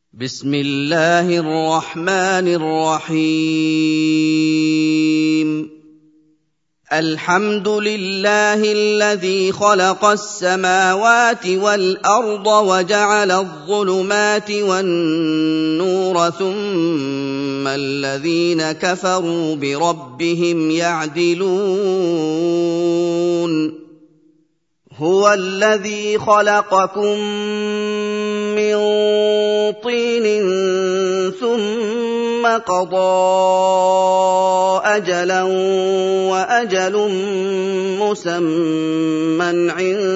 بسم الله الرحمن الرحيم الحمد لله الذي خلق السماوات والأرض وجعل الظلمات والنور ثم الذين كفروا بربهم يعدلون هو الذي خلقكم من طين ثم قضى أجلا وأجل مسمى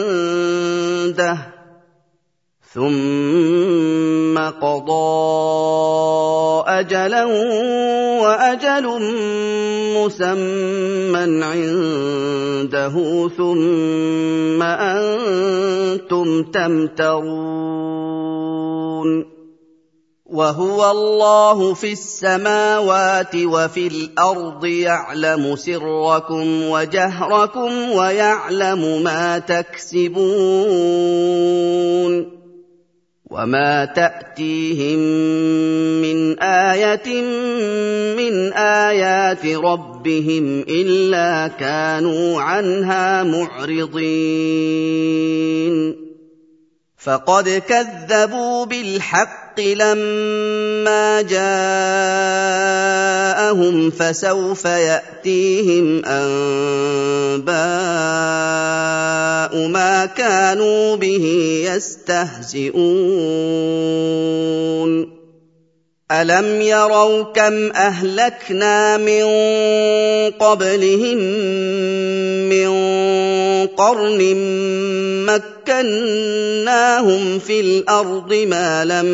عنده ثم أنتم تمترون وهو الله في السماوات وفي الأرض يعلم سركم وجهركم ويعلم ما تكسبون وما تأتيهم من آية من آيات ربهم إلا كانوا عنها معرضين فقد كذبوا بالحق لما جاءهم فسوف يأتيهم أنباء ما كانوا به يستهزئون ألم يروا كم أهلكنا من قبلهم من قرن مكناهم في الأرض ما لم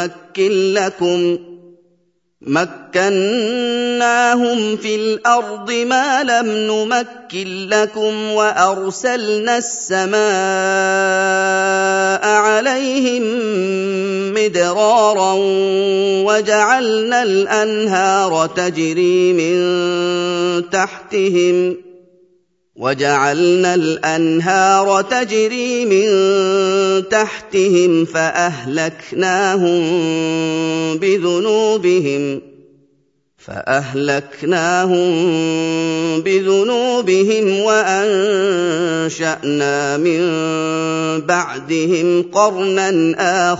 نمكن لكم وأرسلنا السماء عليهم مدرارا وجعلنا الأنهار تجري من تحتهم فأهلكناهم بذنوبهم وأنشأنا من بعدهم قرنا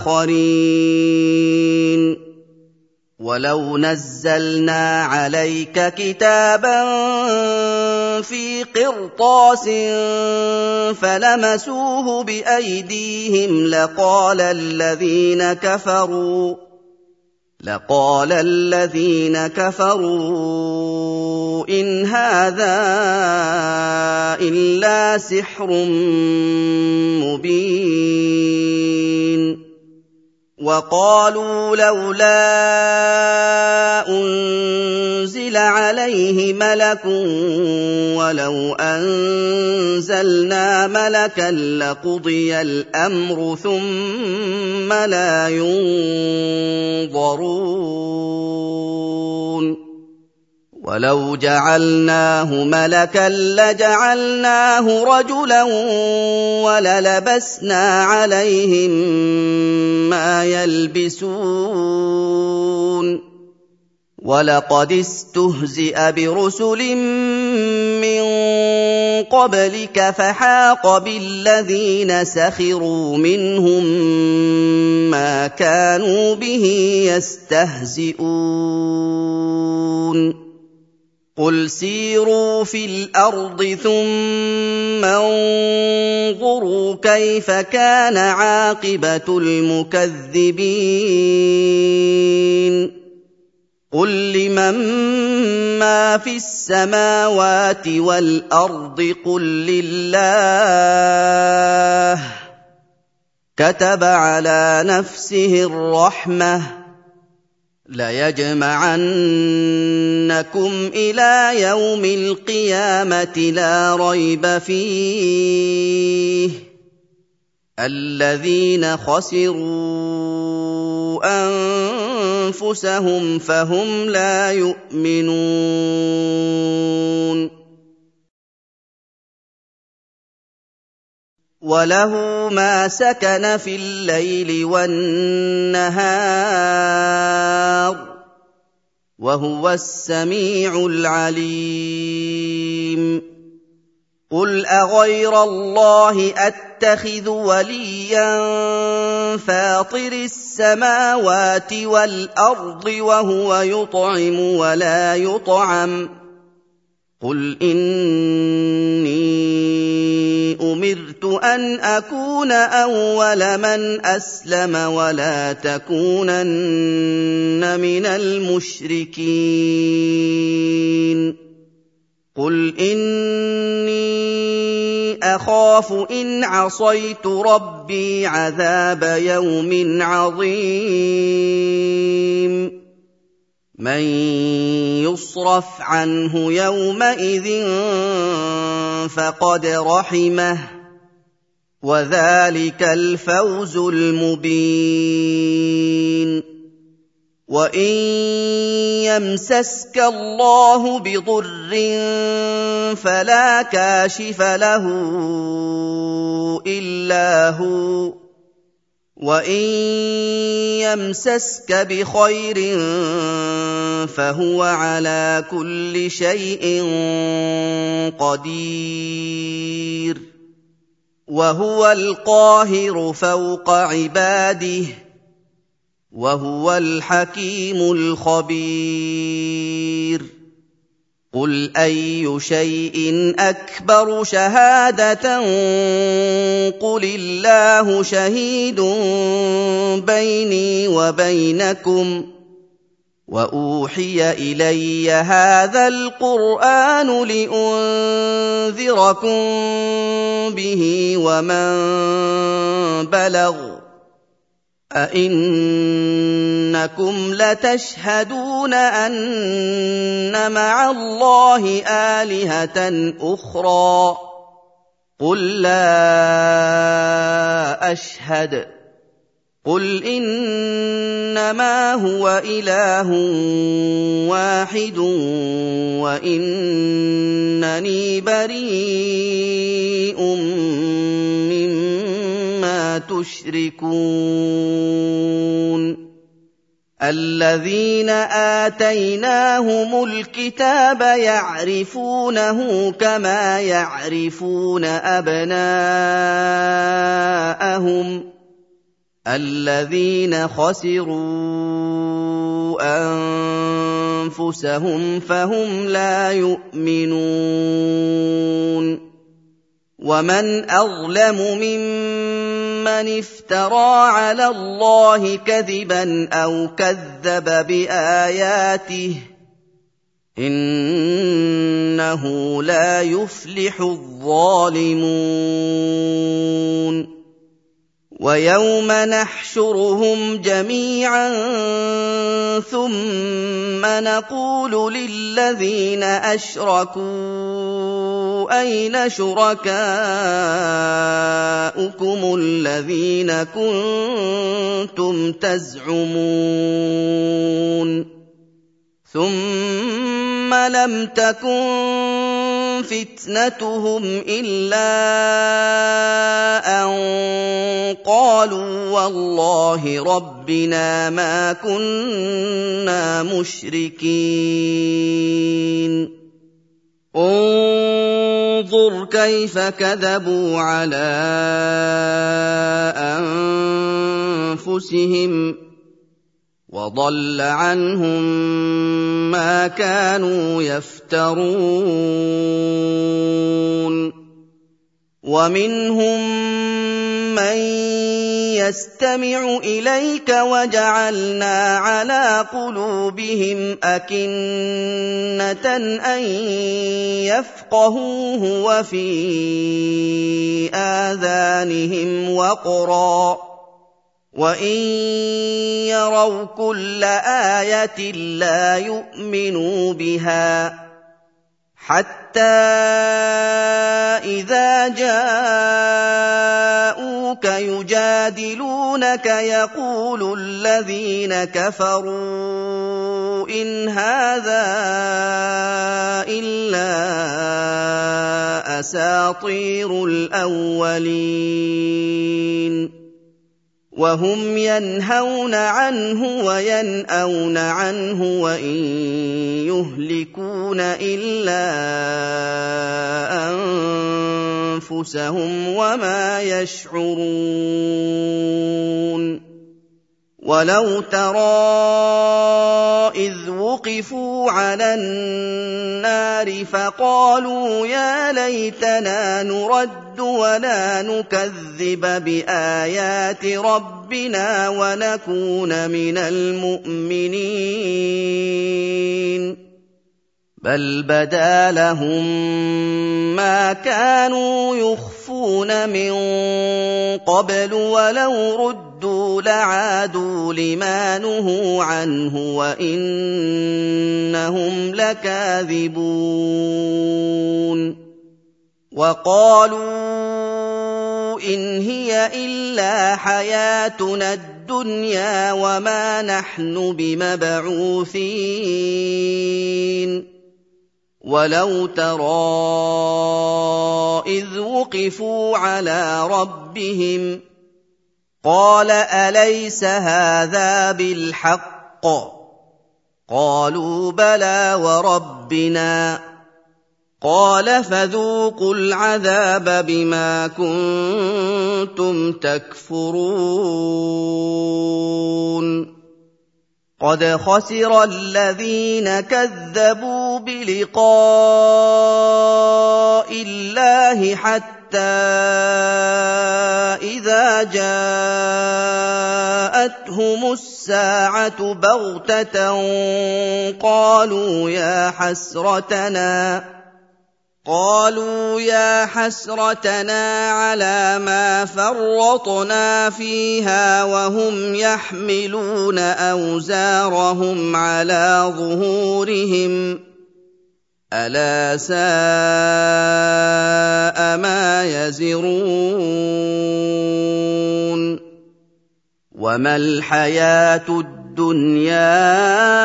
آخرين ولو نزلنا عليك كتابا في قرطاس فلمسوه بأيديهم لقال الذين كفروا إن هذا إلا سحر مبين وقالوا لولا أنزل عليه ملك ولو أنزلنا ملكا لقضي الأمر ثم لا ينظرون ولو جعلناه ملكا لجعلناه رجلا وللبسنا عليهم ما يلبسون ولقد استهزئ برسل من قبلك فحاق بالذين سخروا منهم ما كانوا به يستهزئون قل سيروا في الأرض ثم انظروا كيف كان عاقبة المكذبين قل لمن ما في السماوات والأرض قل لله كتب على نفسه الرحمة ليجمعنكم إلى يوم القيامة لا ريب فيه الذين خسروا أنفسهم فهم لا يؤمنون وَلَهُ مَا سَكَنَ فِي اللَّيْلِ وَالنَّهَارِ ۚ وَهُوَ السَّمِيعُ الْعَلِيمُ قُلْ أَغَيْرَ اللَّهِ أَتَّخِذُ وَلِيًّا فَاطِرِ السَّمَاوَاتِ وَالْأَرْضِ وَهُوَ يُطْعِمُ وَلَا يُطْعَمُ ۗ قُلْ إِنِّي أُمِرْتُ أَنْ أَكُونَ أَوَّلَ مَنْ أَسْلَمَ وَلَا تَكُونَنَّ مِنَ الْمُشْرِكِينَ قُلْ إِنِّي أَخَافُ إِنْ عَصَيْتُ رَبِّي عَذَابَ يَوْمٍ عَظِيمٍ مَّن يُصْرَفْ عَنْهُ يَوْمَئِذٍ فَقَدْ رَحِمَهُ ۚ وَذَٰلِكَ الْفَوْزُ الْمُبِينُ وَإِن يَمْسَسْكَ اللَّهُ بِضُرٍّ فَلَا كَاشِفَ لَهُ إِلَّا هُوَ ۖ وَإِن يَمْسَسْكَ بِخَيْرٍ فَهُوَ عَلَىٰ كُلِّ شَيْءٍ قَدِيرٌ وَهُوَ الْقَاهِرُ فَوْقَ عِبَادِهِ وَهُوَ الْحَكِيمُ الْخَبِيرُ قُلْ أَيُّ شَيْءٍ أَكْبَرُ شَهَادَةً قُلِ اللَّهُ شَهِيدٌ بَيْنِي وَبَيْنَكُمْ ۚ وَأُوحِيَ إِلَيَّ هَٰذَا الْقُرْآنُ لِأُنذِرَكُم بِهِ وَمَن بَلَغَ ۚ أَئِنَّكُمْ لَتَشْهَدُونَ أَنَّ مَعَ اللَّهِ آلِهَةً أُخْرَىٰ ۚ قُل لَّا أَشْهَدُ ۚ قُلْ إِنَّمَا هُوَ إِلَٰهٌ وَاحِدٌ وَإِنَّنِي بَرِيءٌ مِّمَّا تُشْرِكُونَ الَّذِينَ آتَيْنَاهُمُ الْكِتَابَ يَعْرِفُونَهُ كَمَا يَعْرِفُونَ أَبْنَاءَهُمُ ۘ الَّذِينَ خَسِرُوا أَنفُسَهُمْ فَهُمْ لَا يُؤْمِنُونَ وَمَنْ أَظْلَمُ مِمَّنِ افْتَرَىٰ عَلَى اللَّهِ كَذِبًا أَوْ كَذَّبَ بِآيَاتِهِ ۚ إِنَّهُ لَا يُفْلِحُ الظَّالِمُونَ وَيَوْمَ نَحْشُرُهُمْ جَمِيعًا ثُمَّ نَقُولُ لِلَّذِينَ أَشْرَكُوا أَيْنَ شُرَكَاؤُكُمُ الَّذِينَ كُنتُمْ تَزْعُمُونَ ثُمَّ لَمْ تَكُن فِتْنَتُهُمْ إِلَّا أَن قَالُوا وَاللَّهِ رَبِّنَا مَا كُنَّا مُشْرِكِينَ انظُرْ كَيْفَ كَذَبُوا عَلَىٰ أَنفُسِهِمْ ۖ وَضَلَّ عَنْهُم مَّا كَانُوا يَفْتَرُونَ وَمِنْهُم مَّن يَسْتَمِعُ إِلَيْكَ وَجَعَلْنَا عَلَىٰ قُلُوبِهِمْ أَكِنَّةً أَن يَفْقَهُوهُ وَفِي آذَانِهِمْ وَقْرًا ۚ وَإِن يَرَوْا كُلَّ آيَةٍ لَّا يُؤْمِنُوا بِهَا ۚ حَتَّىٰ إِذَا جَاءُوكَ يُجَادِلُونَكَ يَقُولُ الَّذِينَ كَفَرُوا إِنْ هَٰذَا إِلَّا أَسَاطِيرُ الْأَوَّلِينَ وَهُمْ يَنْهَوْنَ عَنْهُ وَيَنْأَوْنَ عَنْهُ وَإِن يُهْلِكُونَ إِلَّا أَنفُسَهُمْ وَمَا يَشْعُرُونَ وَلَوْ تَرَىٰ إِذْ وُقِفُوا عَلَى النَّارِ فَقَالُوا يَا لَيْتَنَا نُرَدُّ وَلَا نُكَذِّبَ بِآيَاتِ رَبِّنَا وَنَكُونَ مِنَ الْمُؤْمِنِينَ بَلْ بَدَا لَهُم مَّا كَانُوا يُخْفُونَ مِن قَبْلُ وَلَوْ رُدُّوا لَعَادُوا لِمَا نُهُوا عَنْهُ وَإِنَّهُمْ لَكَاذِبُونَ وَقَالُوا إِنْ هِيَ إِلَّا حَيَاتُنَا الدُّنْيَا وَمَا نَحْنُ بِمَبْعُوثِينَ وَلَوْ تَرَىٰ إِذْ وُقِفُوا عَلَىٰ رَبِّهِمْ قَالَ أَلَيْسَ هَٰذَا بِالْحَقِّ قَالُوا بَلَىٰ وَرَبِّنَا قَالَ فَذُوقُوا الْعَذَابَ بِمَا كُنتُمْ تَكْفُرُونَ قَدْ خَسِرَ الَّذِينَ كَذَّبُوا بِلِقَاءِ اللَّهِ حَتَّىٰ إِذَا جَاءَتْهُمُ السَّاعَةُ بَغْتَةً قَالُوا يَا حَسْرَتَنَا عَلَىٰ مَا فَرَّطْنَا فِيهَا وَهُمْ يَحْمِلُونَ أَوْزَارَهُمْ عَلَىٰ ظُهُورِهِمْ ۚ أَلَا سَاءَ مَا يَزِرُونَ وَمَا الْحَيَاةُ الدُّنْيَا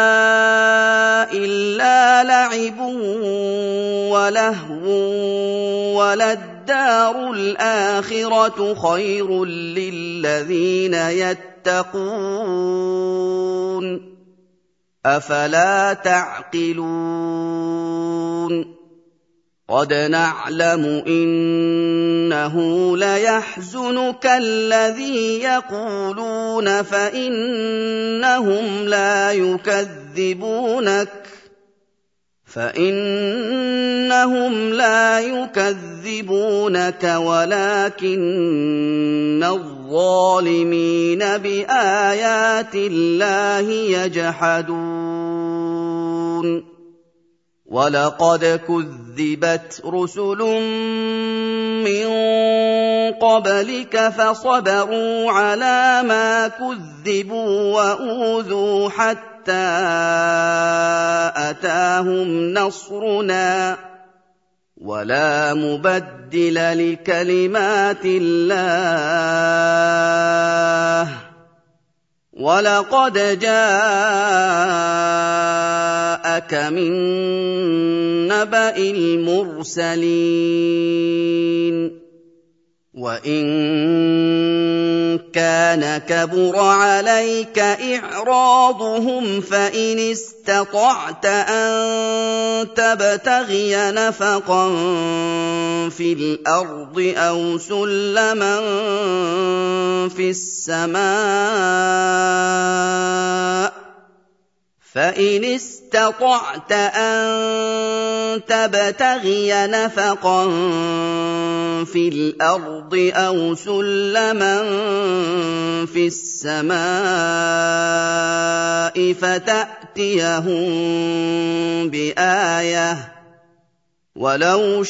إِلَّا لَعِبٌ وَلَهْوٌ وَلَلدَّارُ الْآخِرَةُ خَيْرٌ لِّلَّذِينَ يَتَّقُونَ أَفَلَا تَعْقِلُونَ قَدْ نَعْلَمُ إِنَّهُ لَيَحْزُنُكَ الَّذِي يَقُولُونَ فَإِنَّهُمْ لَا يُكَذِّبُونَكَ وَلَٰكِنَّ الظَّالِمِينَ بِآيَاتِ اللَّهِ يَجْحَدُونَ وَلَقَدْ كُذِّبَتْ رُسُلٌ مِّن قَبْلِكَ فَصَبَرُوا عَلَىٰ مَا كُذِّبُوا وَأُوذُوا حَتَّىٰ أَتَاهُمْ نَصْرُنَا ۚ وَلَا مُبَدِّلَ لِكَلِمَاتِ اللَّهِ ۚ وَلَقَدْ جَاءَكَ مِن نَّبَإِ الْمُرْسَلِينَ وَإِن كَانَ كَبُرَ عَلَيْكَ إِعْرَاضُهُمْ فَإِنِ اسْتَطَعْتَ أَن تَبْتَغِيَ نَفَقًا فِي الْأَرْضِ أَوْ سُلَّمًا فِي السَّمَاءِ فَتَأْتِيَهُم بِآيَةٍ ۚ وَلَوْ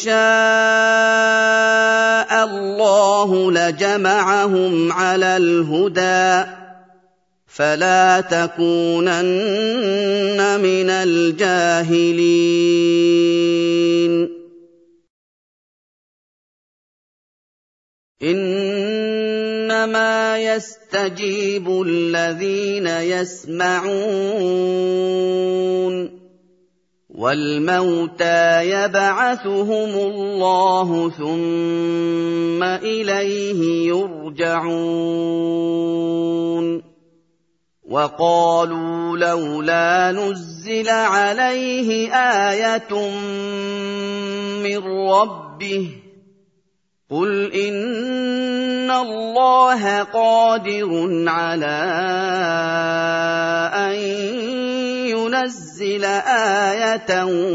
شَاءَ اللَّهُ لَجَمَعَهُمْ عَلَى الْهُدَىٰ ۚ فَلَا تَكُونَنَّ مِنَ الْجَاهِلِينَ إِنَّمَا يَسْتَجِيبُ الَّذِينَ يَسْمَعُونَ وَالْمَوْتَىٰ يَبْعَثُهُمُ اللَّهُ ثُمَّ إِلَيْهِ يُرْجَعُونَ وَقَالُوا لَوْلَا نُزِّلَ عَلَيْهِ آيَةٌ مِّن رَّبِّهِ قُلْ إِنَّ اللَّهَ قَادِرٌ عَلَىٰ أَن يُنَزِّلَ آيَةً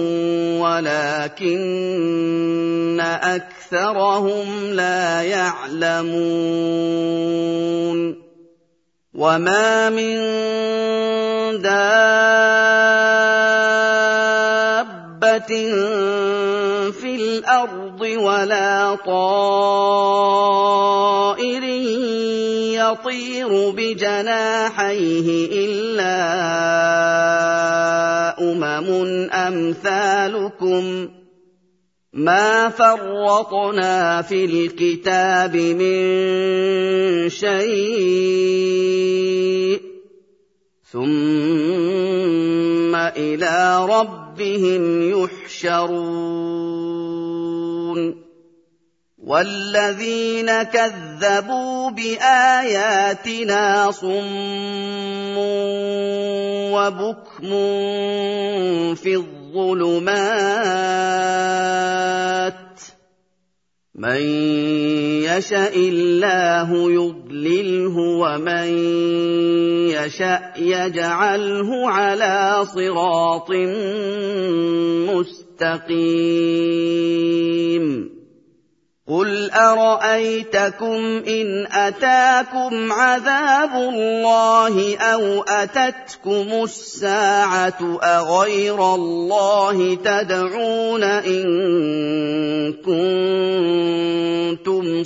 وَلَٰكِنَّ أَكْثَرَهُمْ لَا يَعْلَمُونَ وَمَا مِن دَابَّةٍ فِي الْأَرْضِ وَلَا طَائِرٍ يَطِيرُ بِجَنَاحَيْهِ إِلَّا أَمْثَالُكُم مَّا فَرَّطْنَا فِي الْكِتَابِ مِن شَيْءٍ ثُمَّ إِلَىٰ رَبِّهِمْ يُحْشَرُونَ وَالَّذِينَ كَذَّبُوا بِآيَاتِنَا صُمٌّ وَبُكْمٌ فِي الظُّلُمَاتِ مَن يَشَإِ اللَّهُ يُضْلِلْهُ وَمَن يَشَأْ يَجْعَلْهُ عَلَىٰ صِرَاطٍ مُّسْتَقِيمٍ قُلْ أَرَأَيْتَكُمْ إِنْ أَتَاكُمْ عَذَابُ اللَّهِ أَوْ أَتَتْكُمُ السَّاعَةُ أَغَيْرَ اللَّهِ تَدْعُونَ إِن كُنتُمْ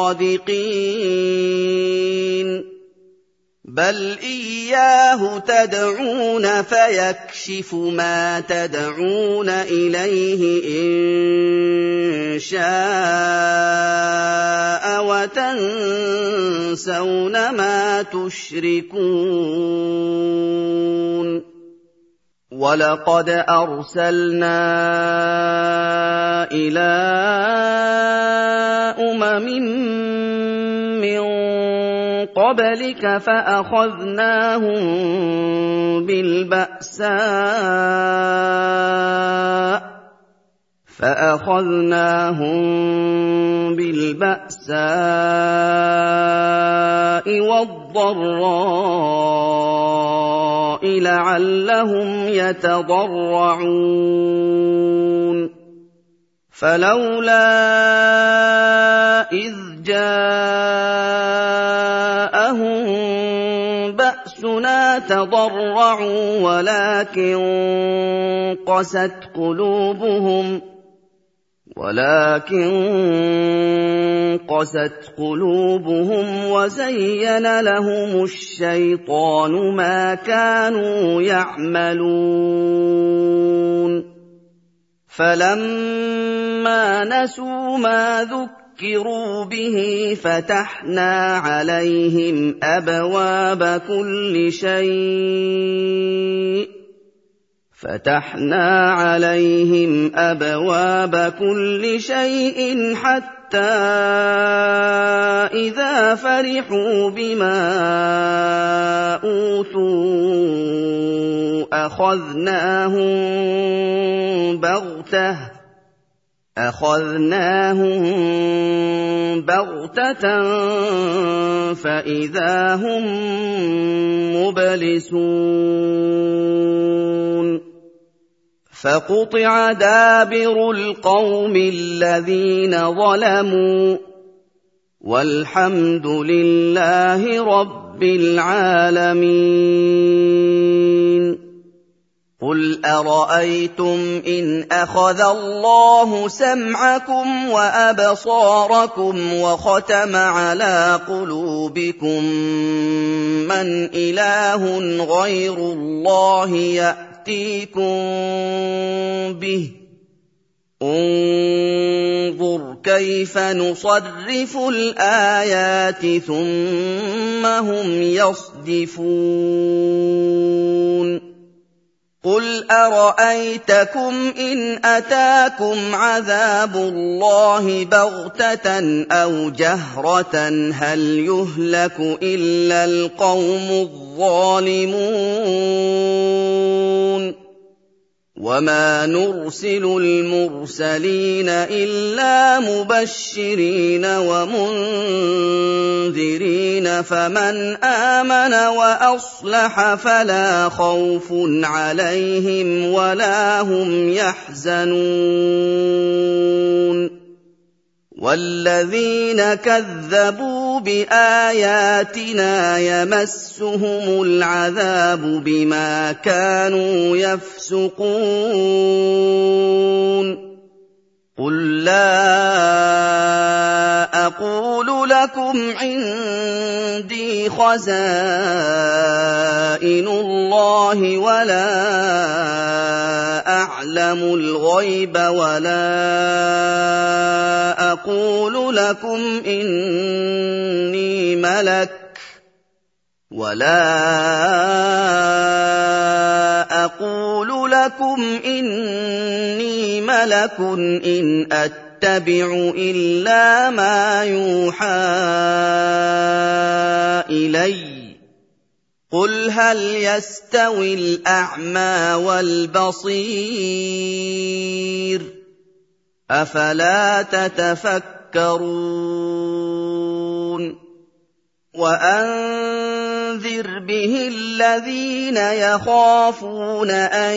صَادِقِينَ بَلْ إِيَّاهُ تَدْعُونَ فَيَكْشِفُ مَا تَدْعُونَ إِلَيْهِ إِن شَاءَ وَتَنسَوْنَ مَا تُشْرِكُونَ وَلَقَدْ أَرْسَلْنَا إِلَىٰ أُمَمٍ مِّن قَبْلِكَ فَأَخَذْنَاهُم بِالْبَأْسَاءِ وَالضَّرَّاءِ لَعَلَّهُمْ يَتَضَرَّعُونَ فَلَوْلَا إِذْ جَاءَهُم بَأْسُنَا تَضَرَّعُوا وَلَٰكِن قَسَتْ قُلُوبُهُمْ وَزَيَّنَ لَهُمُ الشَّيْطَانُ مَا كَانُوا يَعْمَلُونَ فَلَمَّا نَسُوا مَا ذُكِّرُوا بِهِ فَتَحْنَا عَلَيْهِمْ أَبْوَابَ كُلِّ شَيْءٍ حَتَّىٰ إِذَا فَرِحُوا بِمَا أُوتُوا أَخَذْنَاهُم بَغْتَةً فَإِذَا هُم مُّبْلِسُونَ فَقُطِعَ دَابِرُ الْقَوْمِ الَّذِينَ ظَلَمُوا وَالْحَمْدُ لِلَّهِ رَبِّ الْعَالَمِينَ قُلْ أَرَأَيْتُمْ إِنْ أَخَذَ اللَّهُ سَمْعَكُمْ وَأَبْصَارَكُمْ وَخَتَمَ عَلَىٰ قُلُوبِكُم مَّنْ إِلَٰهٌ غَيْرُ اللَّهِ يَأْتِيكُم بِهِ انظُرْ كَيْفَ نُصَرِّفُ الْآيَاتِ ثُمَّ هُمْ يَصْدِفُونَ قُلْ أَرَأَيْتَكُمْ إِنْ أَتَاكُمْ عَذَابُ اللَّهِ بَغْتَةً أَوْ جَهْرَةً هَلْ يُهْلَكُ إِلَّا الْقَوْمُ الظَّالِمُونَ وَمَا نُرْسِلُ الْمُرْسَلِينَ إِلَّا مُبَشِّرِينَ وَمُنذِرِينَ فَمَنْ آمَنَ وَأَصْلَحَ فَلَا خَوْفٌ عَلَيْهِمْ وَلَا هُمْ يَحْزَنُونَ وَالَّذِينَ كَذَّبُوا بِآيَاتِنَا يَمَسُّهُمُ الْعَذَابُ بِمَا كَانُوا يَفْسُقُونَ قُل لَّا أَقُولُ لَكُمْ عِندِي خَزَائِنُ اللَّهِ وَلَا أَعْلَمُ الْغَيْبَ وَلَا أَقُولُ لَكُمْ إِنِّي مَلَكٌ إِنْ أَتَّبِعُ إِلَّا مَا يُوحَىٰ إِلَيَّ قُلْ هَلْ يَسْتَوِي الْأَعْمَىٰ وَالْبَصِيرُ أَفَلَا تَتَفَكَّرُونَ وَأَنذِرْ بِهِ الَّذِينَ يَخَافُونَ أَن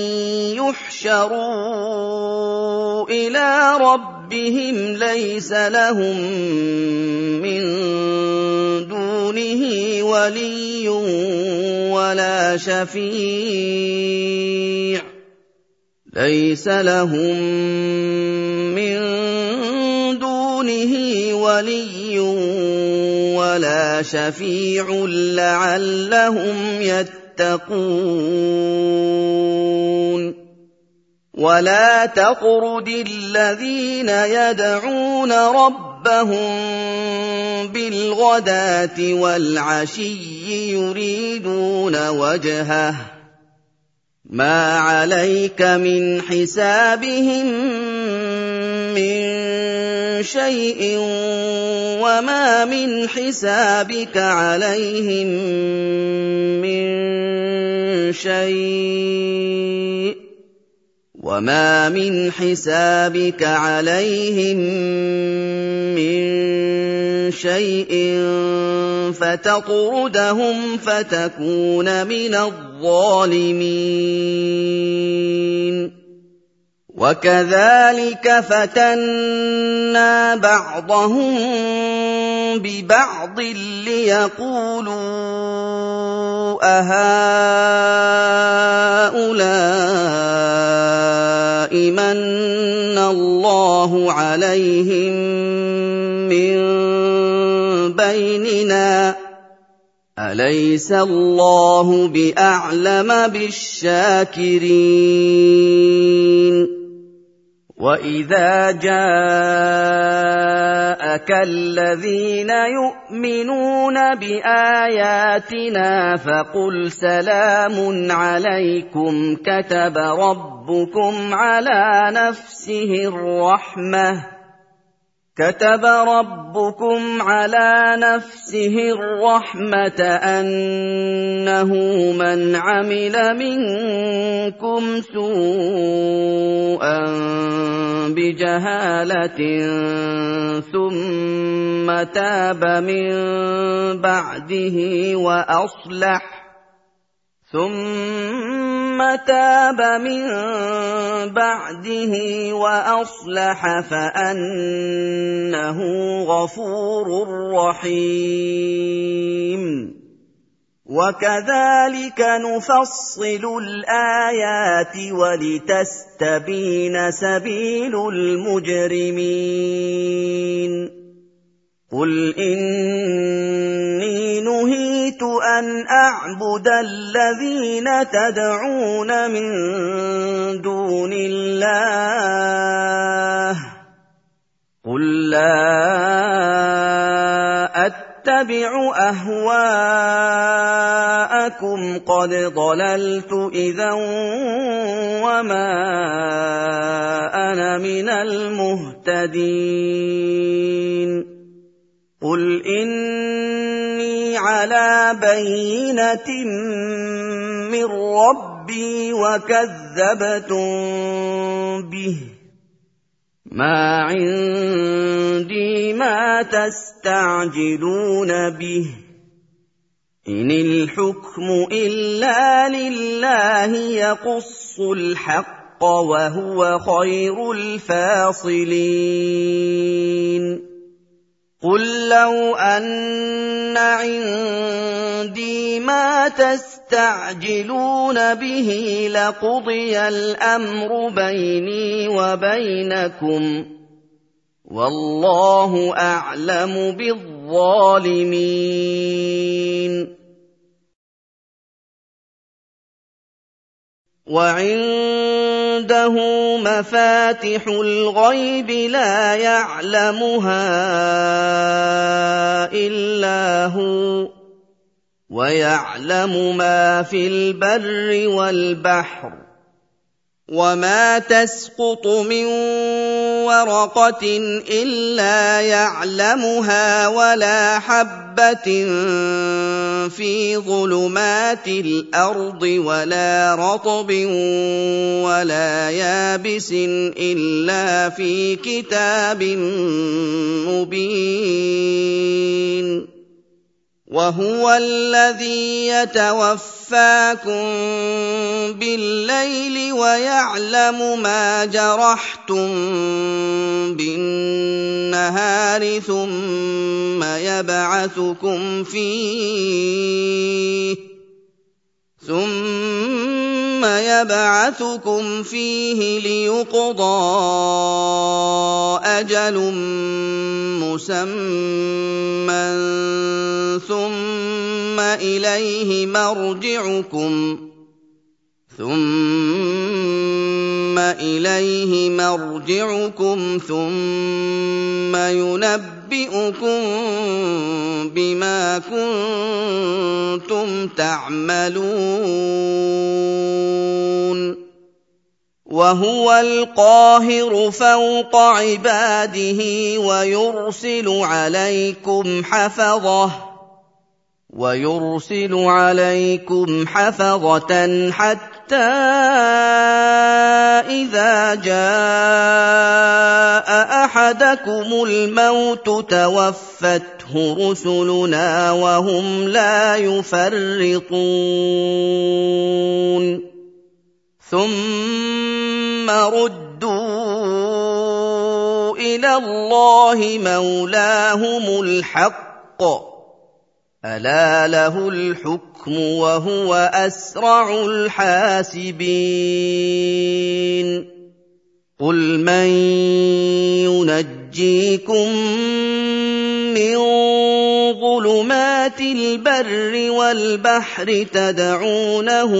يُحْشَرُوا إِلَىٰ رَبِّهِمْ لَيْسَ لَهُم مِّن دُونِهِ وَلِيٌّ وَلَا شَفِيعٌ لَّعَلَّهُمْ يَتَّقُونَ وَلَا تَطْرُدِ الَّذِينَ يَدْعُونَ رَبَّهُم بِالْغَدَاةِ وَالْعَشِيِّ يُرِيدُونَ وَجْهَهُ مَا عَلَيْكَ مِنْ حِسَابِهِم مِّن شَيْءٍ وَمَا مِنْ حِسَابِكَ عَلَيْهِم مِّن شَيْءٍ فَتَطْرُدَهُمْ فَتَكُونَ مِنَ الظَّالِمِينَ وَكَذَٰلِكَ فَتَنَّا بَعْضَهُم بِبَعْضٍ لِّيَقُولُوا أَهَٰؤُلَاءِ مَنَّ اللَّهُ عَلَيْهِم مِّن بَيْنِنَا أَلَيْسَ اللَّهُ بِأَعْلَمَ بِالشَّاكِرِينَ وَإِذَا جَاءَكَ الَّذِينَ يُؤْمِنُونَ بِآيَاتِنَا فَقُلْ سَلَامٌ عَلَيْكُمْ كَتَبَ رَبُّكُمْ عَلَىٰ نَفْسِهِ الرَّحْمَةَ أَنَّهُ مَنْ عَمِلَ مِنكُمْ سُوءًا بِجَهَالَةٍ ثُمَّ تَابَ مِن بَعْدِهِ وَأَصْلَحَ فَأَنَّهُ غَفُورٌ رَّحِيمٌ وَكَذَٰلِكَ نُفَصِّلُ الْآيَاتِ وَلِتَسْتَبِينَ سَبِيلُ الْمُجْرِمِينَ قُلْ إِنِّي نُهِيتُ أَنْ أَعْبُدَ الَّذِينَ تَدْعُونَ مِن دُونِ اللَّهِ قُل لَّا أَتَّبِعُ أَهْوَاءَكُمْ قَدْ ضَلَلْتُ إِذًا وَمَا أَنَا مِنَ الْمُهْتَدِينَ قُلْ إِنِّي عَلَىٰ بَيِّنَةٍ مِّن رَّبِّي وَكَذَّبْتُم بِهِ ۚ مَا عِندِي مَا تَسْتَعْجِلُونَ بِهِ ۚ إِنِ الْحُكْمُ إِلَّا لِلَّهِ يَقُصُّ الْحَقَّ ۖ وَهُوَ خَيْرُ الْفَاصِلِينَ قُل لَّوْ أَنَّ عِندِي مَا تَسْتَعْجِلُونَ بِهِ لَقُضِيَ الْأَمْرُ بَيْنِي وَبَيْنَكُمْ ۗ وَاللَّهُ أَعْلَمُ بِالظَّالِمِينَ وَعِندَهُ مَفَاتِحُ الْغَيْبِ لَا يَعْلَمُهَا إِلَّا هُوَ ۚ وَيَعْلَمُ مَا فِي الْبَرِّ وَالْبَحْرِ ۚ وَمَا تَسْقُطُ مِن وَرَقَةٍ إِلَّا يَعْلَمُهَا وَلَا حَبَّةٍ فِي ظُلُمَاتِ الْأَرْضِ وَلَا رَطْبٍ وَلَا يَابِسٍ إِلَّا فِي كِتَابٍ مُّبِينٍ وَهُوَ الَّذِي يَتَوَفَّاكُم بِاللَّيْلِ وَيَعْلَمُ مَا جَرَحْتُم بِالنَّهَارِ ثُمَّ يَبْعَثُكُمْ فِيهِ لِيُقْضَىٰ أَجَلٌ مُّسَمًّى ثُمَّ إِلَيْهِ مَرْجِعُكُمْ ثُمَّ يُنَبِّئُكُم بِمَا كُنتُمْ تَعْمَلُونَ وَهُوَ الْقَاهِرُ فَوْقَ عِبَادِهِ وَيُرْسِلُ عَلَيْكُمْ حَفَظَةً حَتَّىٰ إِذَا جَاءَ أَحَدَكُمُ الْمَوْتُ تَوَفَّتْهُ رُسُلُنَا وَهُمْ لَا يُفَرِّطُونَ ثُمَّ رُدُّوا إِلَى اللَّهِ مَوْلَاهُمُ الْحَقِّ ۚ أَلَا لَهُ الْحُكْمُ وَهُوَ أَسْرَعُ الْحَاسِبِينَ قُلْ مَن يُنَجِّيكُم مِّن ظُلُمَاتِ الْبَرِّ وَالْبَحْرِ تَدْعُونَهُ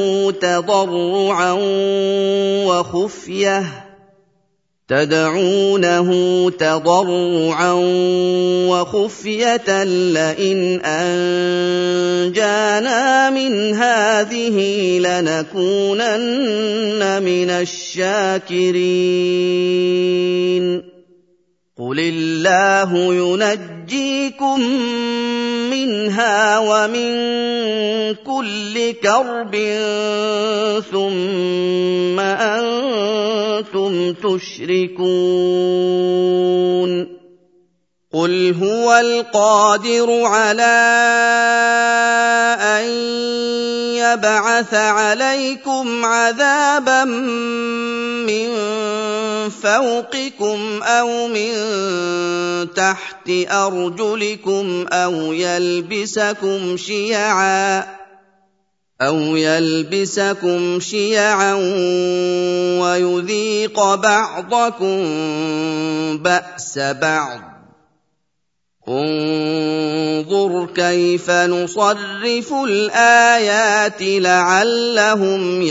تَضَرُّعًا وَخُفْيَةً لَّئِنْ أَنجَانَا مِنْ هَٰذِهِ لَنَكُونَنَّ مِنَ الشَّاكِرِينَ قُلِ اللَّهُ يُنَجِّيكُم مِّنْهَا وَمِن كُلِّ كَرْبٍ ثُمَّ أَنتُمْ تُشْرِكُونَ قُلْ هُوَ الْقَادِرُ عَلَىٰ أَن يَبْعَثَ عَلَيْكُمْ عَذَابًا مِّن فَوْقِكُمْ أَوْ مِن تَحْتِ أَرْجُلِكُمْ أَوْ يَلْبِسَكُمْ شِيَعًا وَيُذِيقَ بَعْضَكُم بَأْسَ بَعْضٍ ۗ انظُرْ كَيْفَ نُصَرِّفُ الْآيَاتِ لَعَلَّهُمْ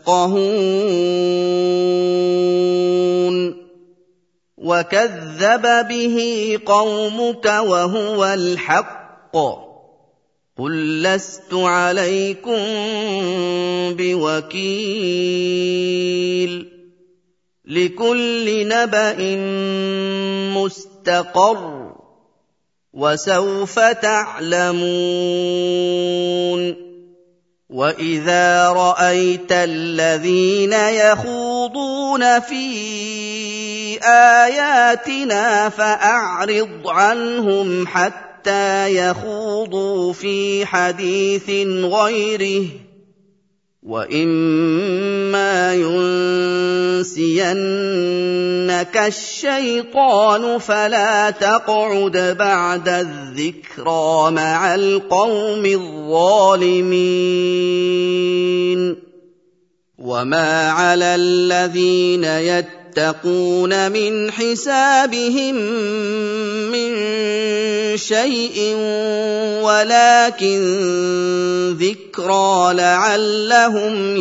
يَفْقَهُونَ وَكَذَّبَ بِهِ قَوْمُكَ وَهُوَ الْحَقُّ قُل لَّسْتُ عَلَيْكُم بِوَكِيلٍ لِّكُلِّ نَبَإٍ مُّسْتَقَرٌّ وَسَوْفَ تَعْلَمُونَ وَإِذَا رَأَيْتَ الَّذِينَ يَخُوضُونَ فِي آيَاتِنَا فَأَعْرِضْ عَنْهُمْ حَتَّىٰ يَخُوضُوا فِي حَدِيثٍ غَيْرِهِ ۚ وَإِمَّا يُنسِيَنَّكَ الشَّيْطَانُ فَلَا تَقْعُدْ بَعْدَ الذِّكْرَىٰ مَعَ الْقَوْمِ الظَّالِمِينَ وَمَا عَلَى الَّذِينَ يَتَّقُونَ مِنْ حِسَابِهِم مِّن شَيْءٍ وَلَٰكِن ذِكْرَىٰ لَعَلَّهُمْ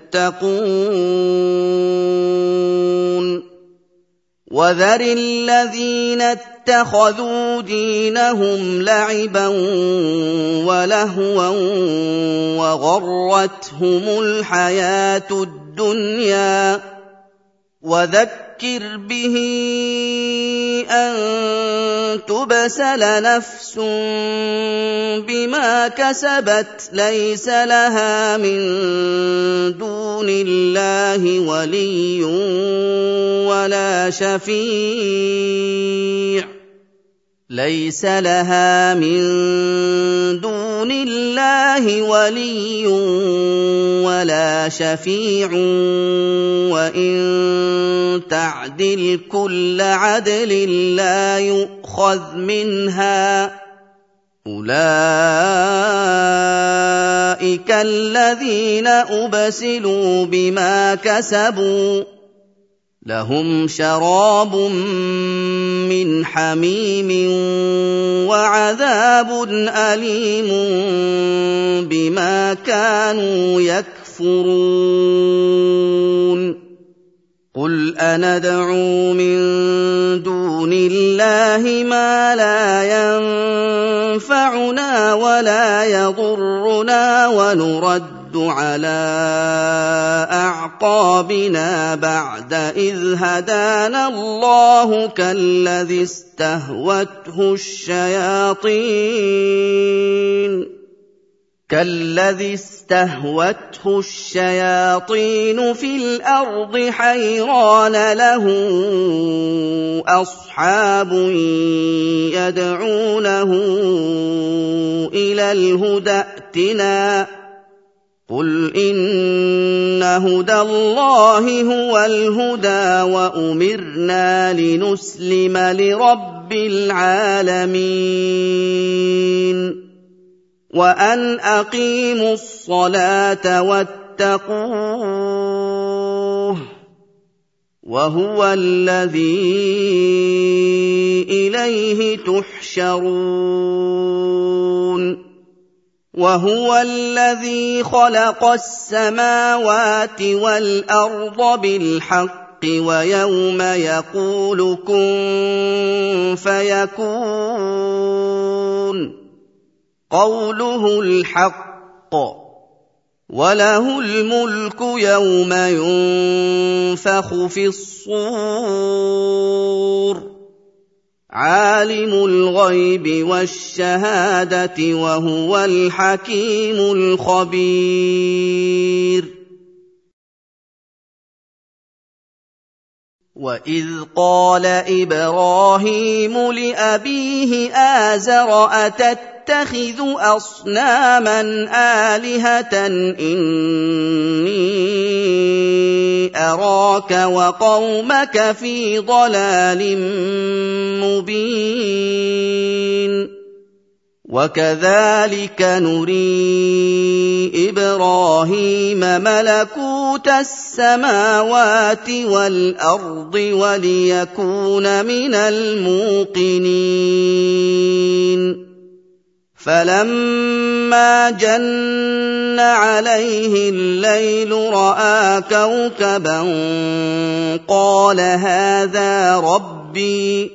يَتَّقُونَ وَذَرِ الَّذِينَ اتَّخَذُوا دِينَهُمْ لَعِبًا وَلَهْوًا وَغَرَّتْهُمُ الْحَيَاةُ الدُّنْيَا وَذَكِّرْ بِهِ أَن تُبْسَلَ نَفْسٌ بِمَا كَسَبَتْ لَيْسَ لَهَا مِن دُونِ اللَّهِ وَلِيٌّ وَلَا شَفِيعٌ لَيْسَ لَهَا مِن دُونِ اللَّهِ وَلِيٌّ وَلَا شَفِيعٌ وَإِن تَعْدِلْ كُلَّ عَدْلٍ لَّا يُؤْخَذْ مِنْهَا ۗ أُولَٰئِكَ الَّذِينَ أُبْسِلُوا بِمَا كَسَبُوا ۖ لَهُمْ شَرَابٌ مِّنْ حَمِيمٍ وَعَذَابٌ أَلِيمٌ بِمَا كَانُوا يَكْفُرُونَ قُلْ أَنَدْعُو مِن دُونِ اللَّهِ مَا لَا يَنفَعُنَا وَلَا يَضُرُّنَا وَنُرَدُّ عَلَىٰ أَعْقَابِنَا بَعْدَ إِذْ هَدَانَا اللَّهُ كَالَّذِي اسْتَهْوَتْهُ الشَّيَاطِينُ فِي الْأَرْضِ حَيْرَانَ لَهُ أَصْحَابٌ يَدْعُونَهُ إِلَى الْهُدَى ائْتِنَا ۗ قُلْ إِنَّ هُدَى اللَّهِ هُوَ الْهُدَىٰ وَأُمِرْنَا لِنُسْلِمَ لِرَبِّ الْعَالَمِينَ وَأَنْ أَقِيمُوا الصَّلَاةَ وَاتَّقُوهُ وَهُوَ الَّذِي إِلَيْهِ تُحْشَرُونَ وَهُوَ الَّذِي خَلَقَ السَّمَاوَاتِ وَالْأَرْضَ بِالْحَقِّ وَيَوْمَ يَقُولُ كُن فَيَكُونُ قَوْلُهُ الْحَقُّ وَلَهُ الْمُلْكُ يَوْمَ يُنفَخُ فِي الصُّورِ عَالِمُ الْغَيْبِ وَالشَّهَادَةِ وَهُوَ الْحَكِيمُ الْخَبِيرُ وَإِذْ قَالَ إِبْرَاهِيمُ لِأَبِيهِ آزَرَ أَتَتَّخِذُ أَصْنَامًا آلِهَةً إِنِّي أَرَاكَ وَقَوْمَكَ فِي ضَلَالٍ مُّبِينٍ وَكَذَٰلِكَ نُرِي إِبْرَاهِيمَ مَلَكُوتَ السَّمَاوَاتِ وَالْأَرْضِ وَلِيَكُونَ مِنَ الْمُوقِنِينَ فَلَمَّا جَنَّ عَلَيْهِ اللَّيْلُ رَأَىٰ كَوْكَبًا قَالَ هَٰذَا رَبِّي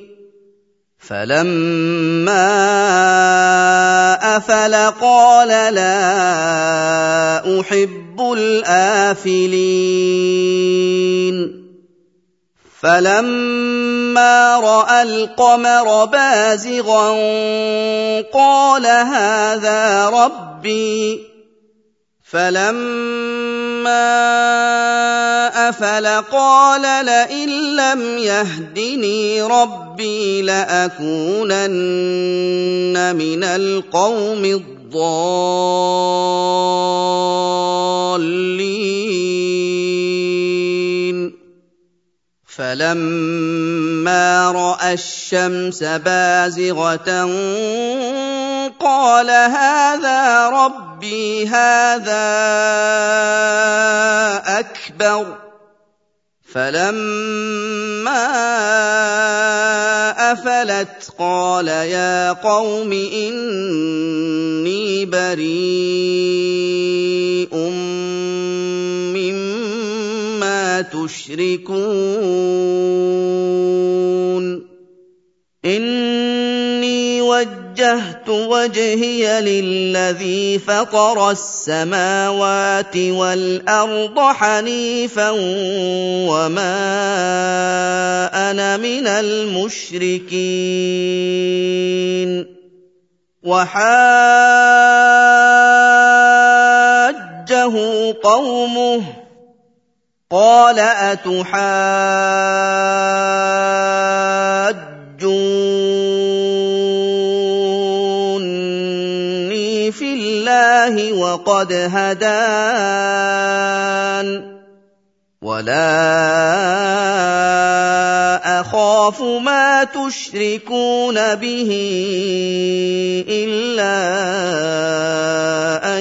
فَلَمَّا أَفَلَ قَالَ لَا أُحِبُّ الْآفِلِينَ فَلَمَّا رَأَى الْقَمَرَ بَازِغًا قَالَ هَٰذَا رَبِّي فَلَمَّا أَفَلَ قَالَ لَئِن لَّمْ يَهْدِنِي رَبِّي لَأَكُونَنَّ مِنَ الْقَوْمِ الضَّالِّينَ فَلَمَّا رَأَى الشَّمْسَ بَازِغَةً قَالَ هَٰذَا رَبِّي هَٰذَا أَكْبَرُ فَلَمَّا أَفَلَتْ قَالَ يَا قَوْمِ إِنِّي بَرِيءٌ مِّمَّا تُشْرِكُونَ إِنِّي وَجَّهْتُ وَجْهِيَ لِلَّذِي فَطَرَ السَّمَاوَاتِ وَالْأَرْضَ حَنِيفًا وَمَا أَنَا مِنَ الْمُشْرِكِينَ وَحَاجَّهُ قَوْمُهُ قَالَ أَتُحَاجُّونِّي فِي اللَّهِ وَقَدْ هَدَانِ وَلَا أَخَافُ مَا تُشْرِكُونَ بِهِ إِلَّا أَن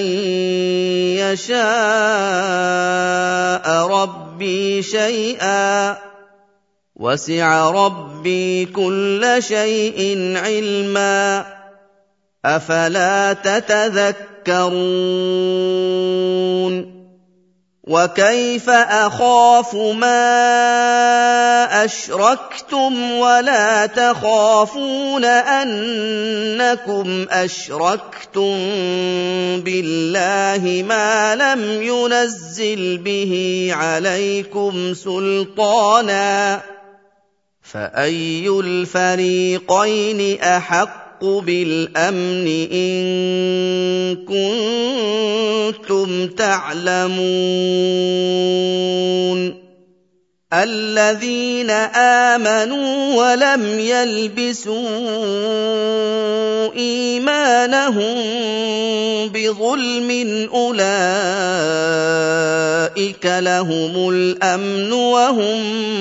يَشَاءَ رَبِّي شَيْئًا وَسِعَ رَبِّي كُلَّ شَيْءٍ عِلْمًا أَفَلَا تَتَذَكَّرُونَ وَكَيْفَ أَخَافُ مَا أَشْرَكْتُمْ وَلَا تَخَافُونَ أَنَّكُمْ أَشْرَكْتُم بِاللَّهِ مَا لَمْ يُنَزِّلْ بِهِ عَلَيْكُمْ سُلْطَانًا فَأَيُّ الْفَرِيقَيْنِ أَحَقُّ بِالْأَمْنِ إِن كُنتُمْ تَعْلَمُونَ الَّذِينَ آمَنُوا وَلَمْ يَلْبِسُوا إِيمَانَهُم بِظُلْمٍ أُولَٰئِكَ لَهُمُ الْأَمْنُ وَهُم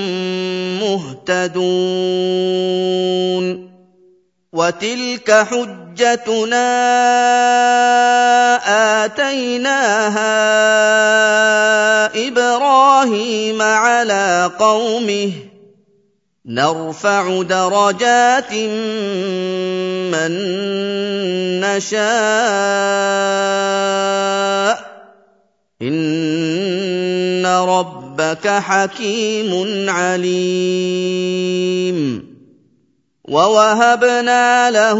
مُّهْتَدُونَ وَتِلْكَ حُجَّتُنَا آتَيْنَاهَا إِبْرَاهِيمَ عَلَىٰ قَوْمِهِ نَرْفَعُ دَرَجَاتٍ مَّن نَّشَاءُ ۗ إِنَّ رَبَّكَ حَكِيمٌ عَلِيمٌ وَوَهَبْنَا لَهُ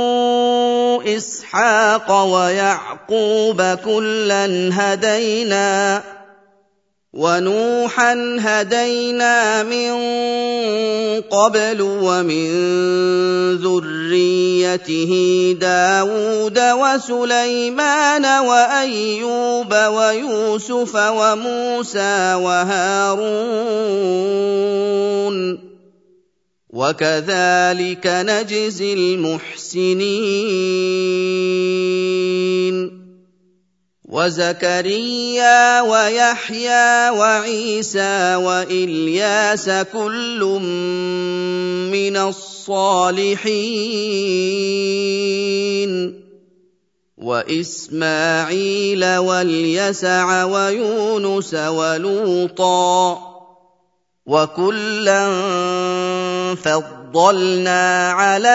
إِسْحَاقَ وَيَعْقُوبَ ۖ كُلًّا هَدَيْنَا وَنُوحًا هَدَيْنَا مِن قَبْلُ ۖ وَمِن ذُرِّيَّتِهِ دَاوُودَ وَسُلَيْمَانَ وَأَيُّوبَ وَيُوسُفَ وَمُوسَىٰ وَهَارُونَ وَكَذَٰلِكَ نَجْزِي الْمُحْسِنِينَ وَزَكَرِيَّا وَيَحْيَىٰ وَعِيسَىٰ وَإِلْيَاسَ كُلٌّ مِّنَ الصَّالِحِينَ وإسماعيل واليسع ويونس ولوطا وكلا فضلنا على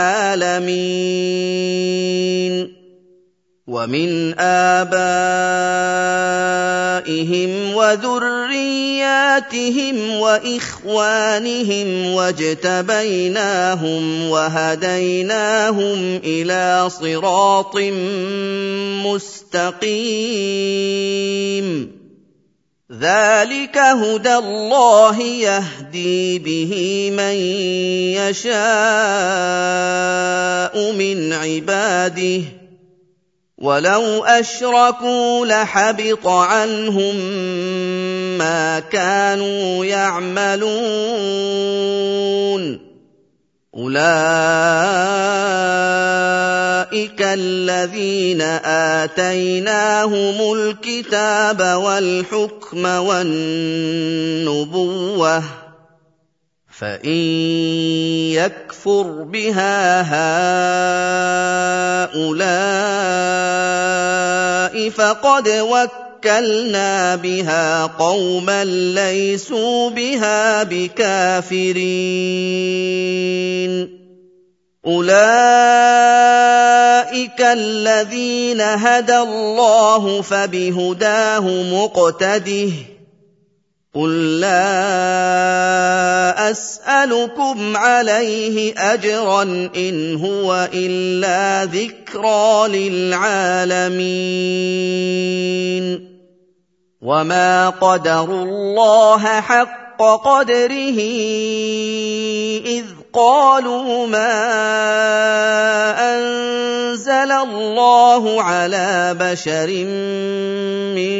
العالمين ومن آبائهم وذرياتهم وإخوانهم واجتبيناهم وهديناهم إلى صراط مستقيم ذلك هدى الله يهدي به من يشاء من عباده ولو أشركوا لحبط عنهم ما كانوا يعملون أولئك الذين آتيناهم الكتاب والحكم والنبوة فإن يكفر بها هؤلاء فقد وكلنا بها قوما ليسوا بها بكافرين أولئك الذين هدى الله فبهداه مقتده قل لا أسألكم عليه أجرا إن هو إلا ذكرى للعالمين وما قدروا الله حق قدره إذ قالوا ما أنزل الله على بشر من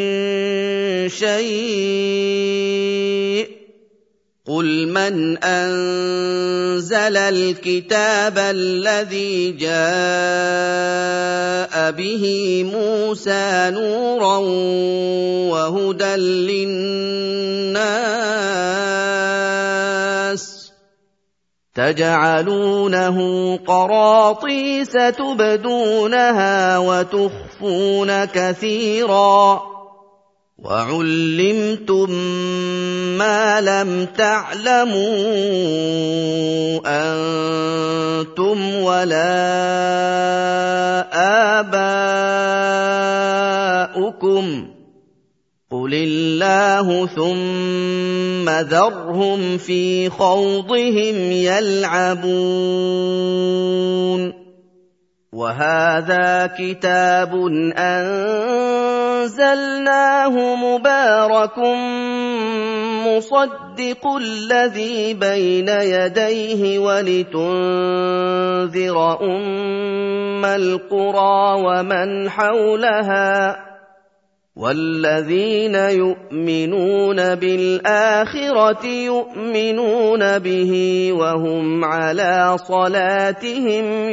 شيء قل من أنزل الكتاب الذي جاء به موسى نورا وهدى للناس تجعلونه قراطيس تبدونها وتخفون كثيرا وعلمتم ما لم تعلموا أنتم ولا آباؤكم قل الله ثم ذرهم في خوضهم يلعبون وهذا كتاب أنزلناه مبارك مصدق الذي بين يديه ولتنذر أم القرى ومن حولها والذين يؤمنون بالآخرة يؤمنون به وهم على صلاتهم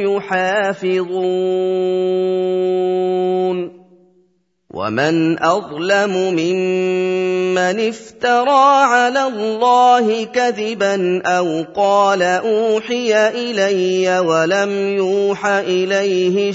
يحافظون ومن أظلم ممن افترى على الله كذبا أو قال أوحي إلي ولم يوح إليه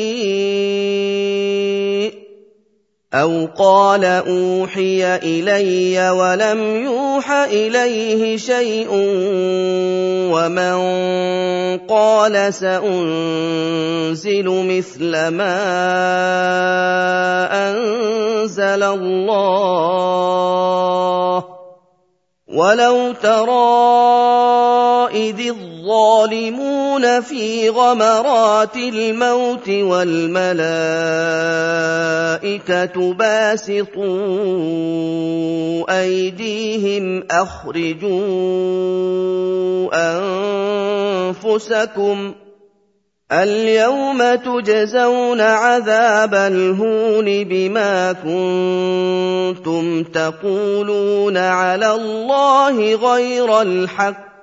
شيء أو قال أوحي إلي ولم يوح إليه شيء ومن قال سأنزل مثل ما أنزل الله ولو ترى إذ الظالمون في غمرات الموت والملائكة باسطوا أيديهم أخرجوا أنفسكم اليوم تجزون عذاب الهون بما كنتم تقولون على الله غير الحق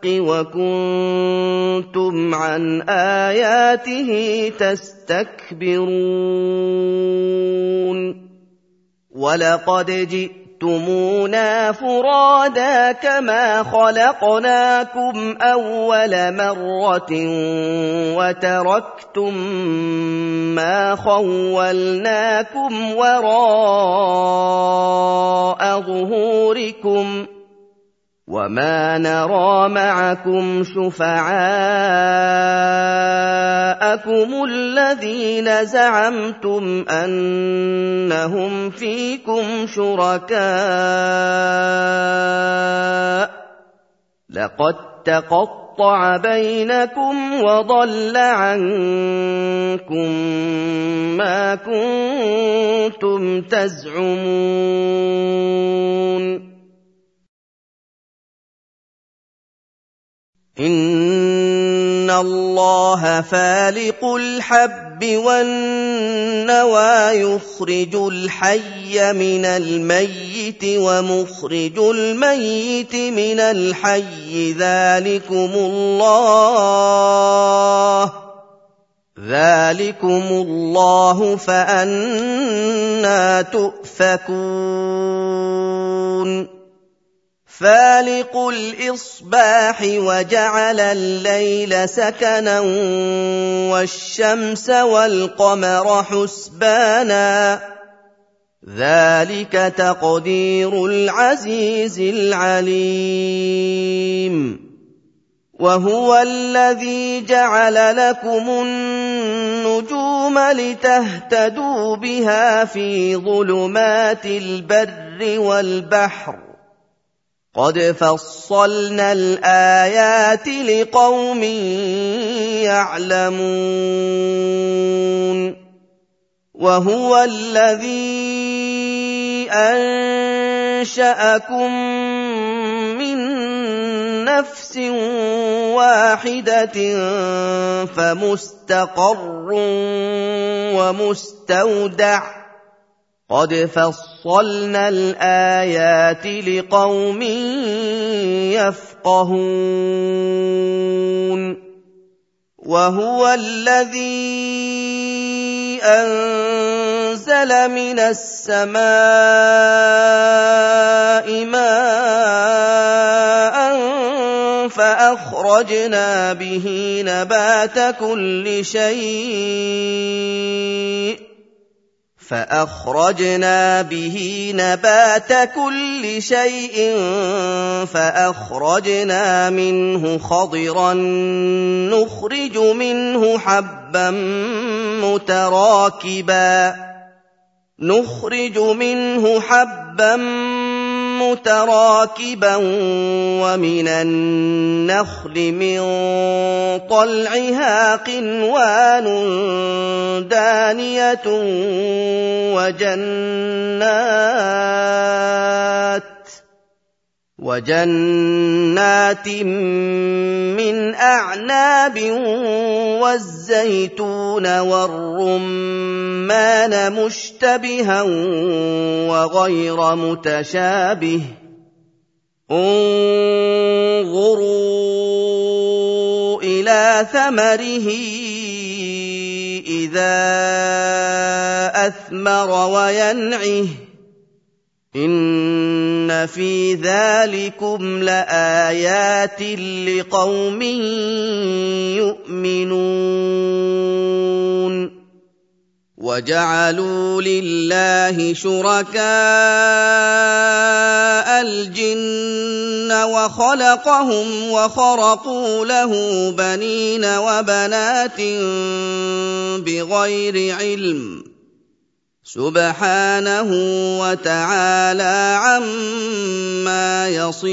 وكنتم عن آياته تستكبرون ولقد جئتمونا فرادا كما خلقناكم أول مرة وتركتم ما خولناكم وراء ظهوركم وما نرى معكم شفعاءكم الذين زعمتم أنهم فيكم شركاء لقد تقطع بينكم وضل عنكم ما كنتم تزعمون إن الله فالق الحب والنوى يخرج الحي من الميت ومخرج الميت من الحي ذلكم الله فأنى تؤفكون فالق الإصباح وجعل الليل سكنا والشمس والقمر حسبانا ذلك تقدير العزيز العليم وهو الذي جعل لكم النجوم لتهتدوا بها في ظلمات البر والبحر قد فصلنا الآيات لقوم يعلمون وهو الذي أنشأكم من نفس واحدة فمستقر ومستودع قد فصلنا الآيات لقوم يفقهون وهو الذي أنزل من السماء ماء فأخرجنا به نبات كل شيء فأخرجنا منه خضرا نخرج منه حبا متراكبا ومن النخل من طلعها قنوان دانية وجنات من أعناب والزيتون والرمان مشتبها وغير متشابه انظروا إلى ثمره إذا أثمر وينعه إن في ذلكم لآيات لقوم يؤمنون وجعلوا لله شركاء الجن وخلقهم وخرقوا له بنين وبنات بغير علم سبحانه وتعالى عما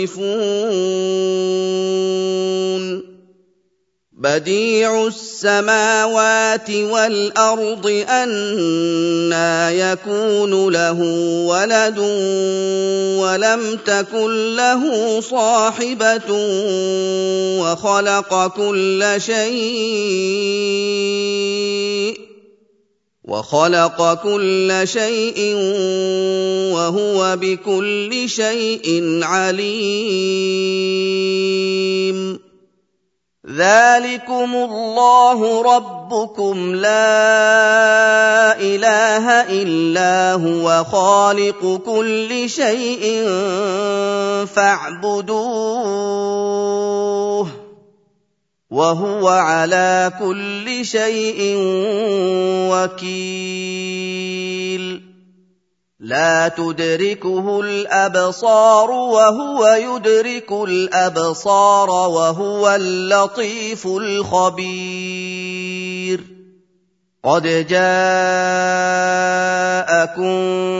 يصفون بديع السماوات والأرض أنى يكون له ولد ولم تكن له صاحبة وخلق كل شيء وهو بكل شيء عليم ذلكم الله ربكم لا إله إلا هو خالق كل شيء فاعبدوه وهو على كل شيء وكيل لا تدركه الأبصار وهو يدرك الأبصار وهو اللطيف الخبير قد جاءكم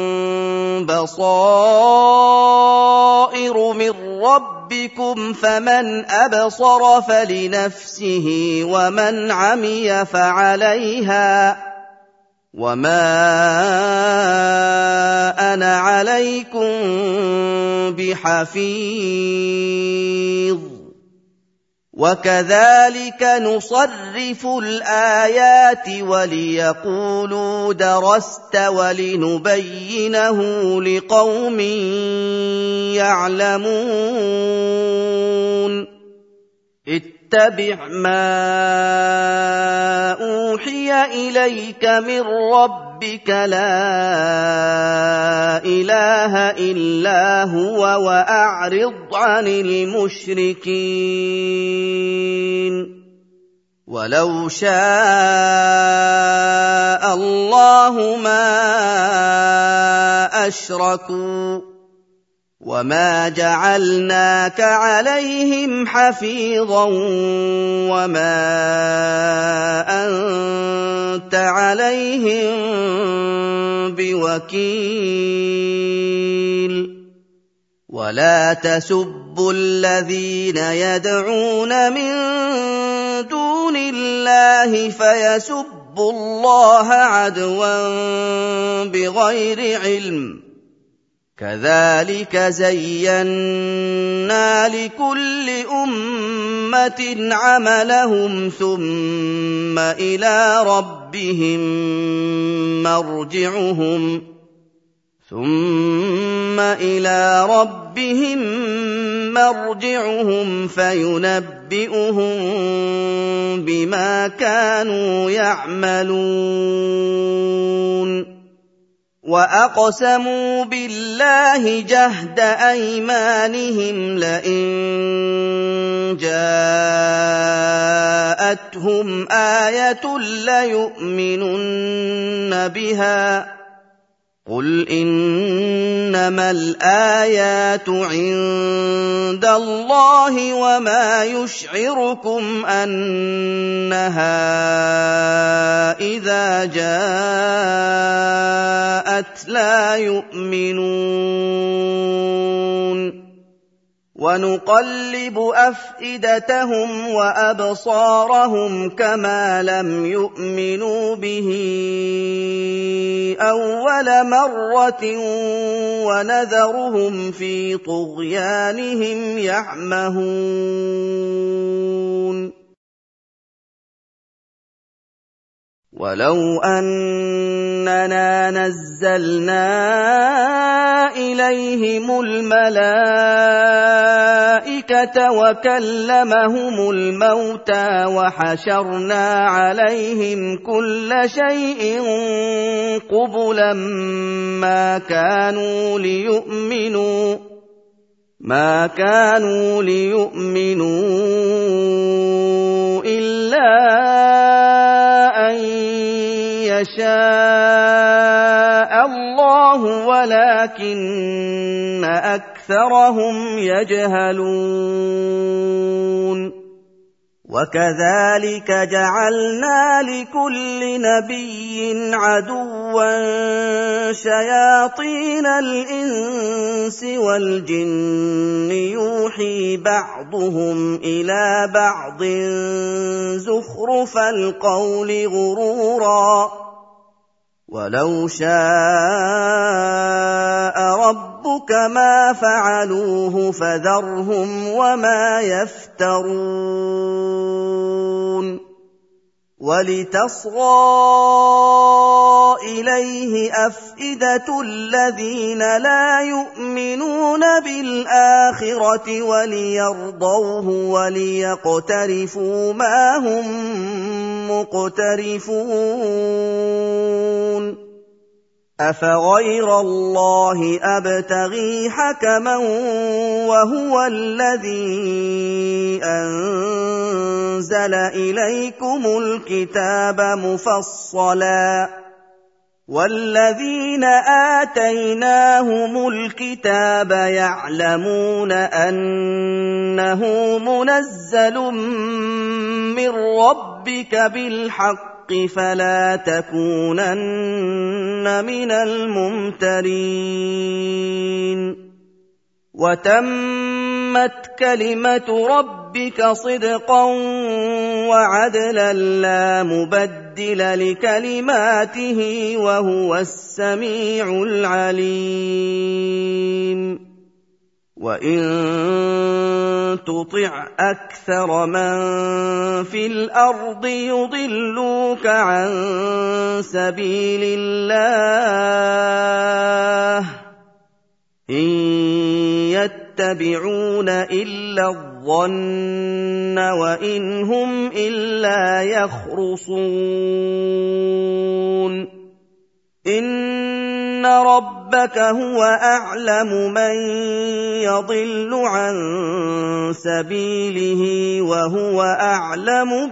بصائر من ربكم فمن أبصر فلنفسه ومن عمي فعليها وما أنا عليكم بحفيظ وكذلك نصرف الآيات وليقولوا درست ولنبينه لقوم يعلمون اتبع ما أوحي إليك من ربك لا إله إلا هو وأعرض عن المشركين ولو شاء الله ما أشركوا وما جعلناك عليهم حفيظا وما أنت عليهم بوكيل ولا تسبوا الذين يدعون من دون الله فيسبوا الله عدوا بغير علم كذلك زينا لكل أمة عملهم ثم إلى ربهم مرجعهم فينبئهم بما كانوا يعملون وأقسموا بالله جهد أيمانهم لئن جاءتهم آية ليؤمنن بها قل إنما الآيات عند الله وما يشعركم أنها إذا جاءت لا يؤمنون ونقلب أفئدتهم وأبصارهم كما لم يؤمنوا به أول مرة ونذرهم في طغيانهم يعمهون ولو أننا نزلنا إليهم الملائكة وكلمهم الموتى وحشرنا عليهم كل شيء قبلا ما كانوا ليؤمنوا إلا أن يشاء الله ولكن أكثرهم يجهلون وكذلك جعلنا لكل نبي عدوا شياطين الإنس والجن يوحي بعضهم إلى بعض زخرف القول غرورا ولو شاء ربك ما فعلوه فذرهم وما يفترون ولتصغى إليه أفئدة الذين لا يؤمنون بالآخرة الْآخِرَةِ وَلِيَرْضَوْهُ وَلِيَقْتَرِفُوا مَا هُم مُّقْتَرِفُونَ أَفَغَيْرَ اللَّهِ أَبْتَغِي حَكَمًا وَهُوَ الَّذِي أَنزَلَ إِلَيْكُمُ الْكِتَابَ مُفَصَّلًا وَالَّذِينَ آتَيْنَاهُمُ الْكِتَابَ يَعْلَمُونَ أَنَّهُ مُنَزَّلٌ مِّن رَّبِّكَ بِالْحَقِّ فَلَا تَكُونَنَّ مِنَ الْمُمْتَرِينَ وَتَمَّتْ كَلِمَةُ رَبِّكَ صِدْقًا وَعَدْلًا لَّا مُبَدِّلَ لِكَلِمَاتِهِ وَهُوَ السَّمِيعُ الْعَلِيمُ وَإِن تُطِعْ أَكْثَرَ مَن فِي الْأَرْضِ يُضِلُّوكَ عَن سَبِيلِ اللَّهِ إِن يَتَّبِعُونَ إِلَّا الظَّنَّ وَإِنْ هُمْ إِلَّا يَخْرُصُونَ إِنَّ رَبَّكَ هُوَ أَعْلَمُ مَن يَضِلُّ عَن سَبِيلِهِ وَهُوَ أَعْلَمُ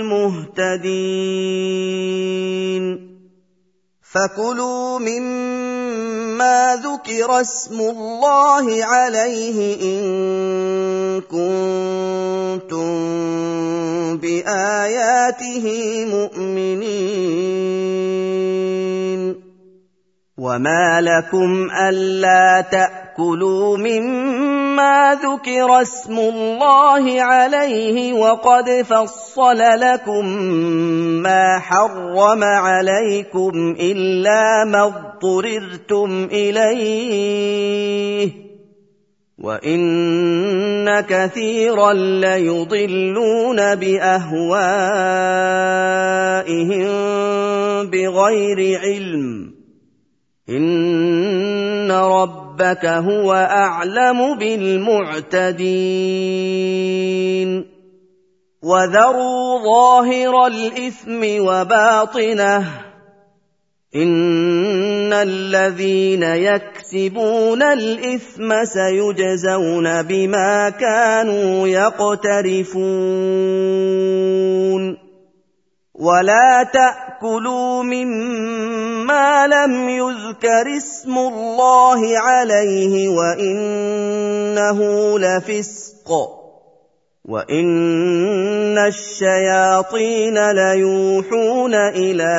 بِالْمُهْتَدِينَ فَكُلُوا مِمَّا ذُكِرَ اسْمُ اللَّهِ عَلَيْهِ إِن كُنتُم بِآيَاتِهِ مُؤْمِنِينَ وَمَا لَكُمْ أَلَّا تَأْكُلُوا مِمَّا ذُكِرَ اسْمُ اللَّهِ عَلَيْهِ وَقَدْ فَصَّلَ لَكُم مَّا حَرَّمَ عَلَيْكُمْ إِلَّا مَا اضْطُرِرْتُمْ إِلَيْهِ وَإِنَّ كَثِيرًا لَّيُضِلُّونَ بِأَهْوَائِهِم بِغَيْرِ عِلْمٍ إِنَّ رَبَّكَ هُوَ أَعْلَمُ بِالْمُعْتَدِينَ وَذَرُوا ظَاهِرَ الْإِثْمِ وَبَاطِنَهُ إِنَّ الَّذِينَ يَكْسِبُونَ الْإِثْمَ سَيُجْزَوْنَ بِمَا كَانُوا يَقْتَرِفُونَ وَلَا تَأْكُلُوا مِمَّا لَمْ يُذْكَرِ اسْمُ اللَّهِ عَلَيْهِ وَإِنَّهُ لَفِسْقٌ وَإِنَّ الشَّيَاطِينَ لَيُوحُونَ إِلَىٰ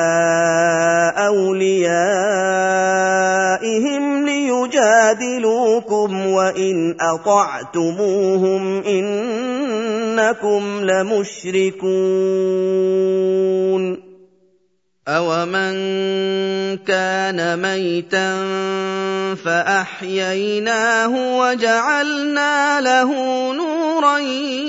أَوْلِيَائِهِمْ لِيُجَادِلُوكُمْ وَإِنْ أَطَعْتُمُوهُمْ إِنَّكُمْ لَمُشْرِكُونَ أَوَمَن كَانَ مَيْتًا فَأَحْيَيْنَاهُ وَجَعَلْنَا لَهُ نُورًا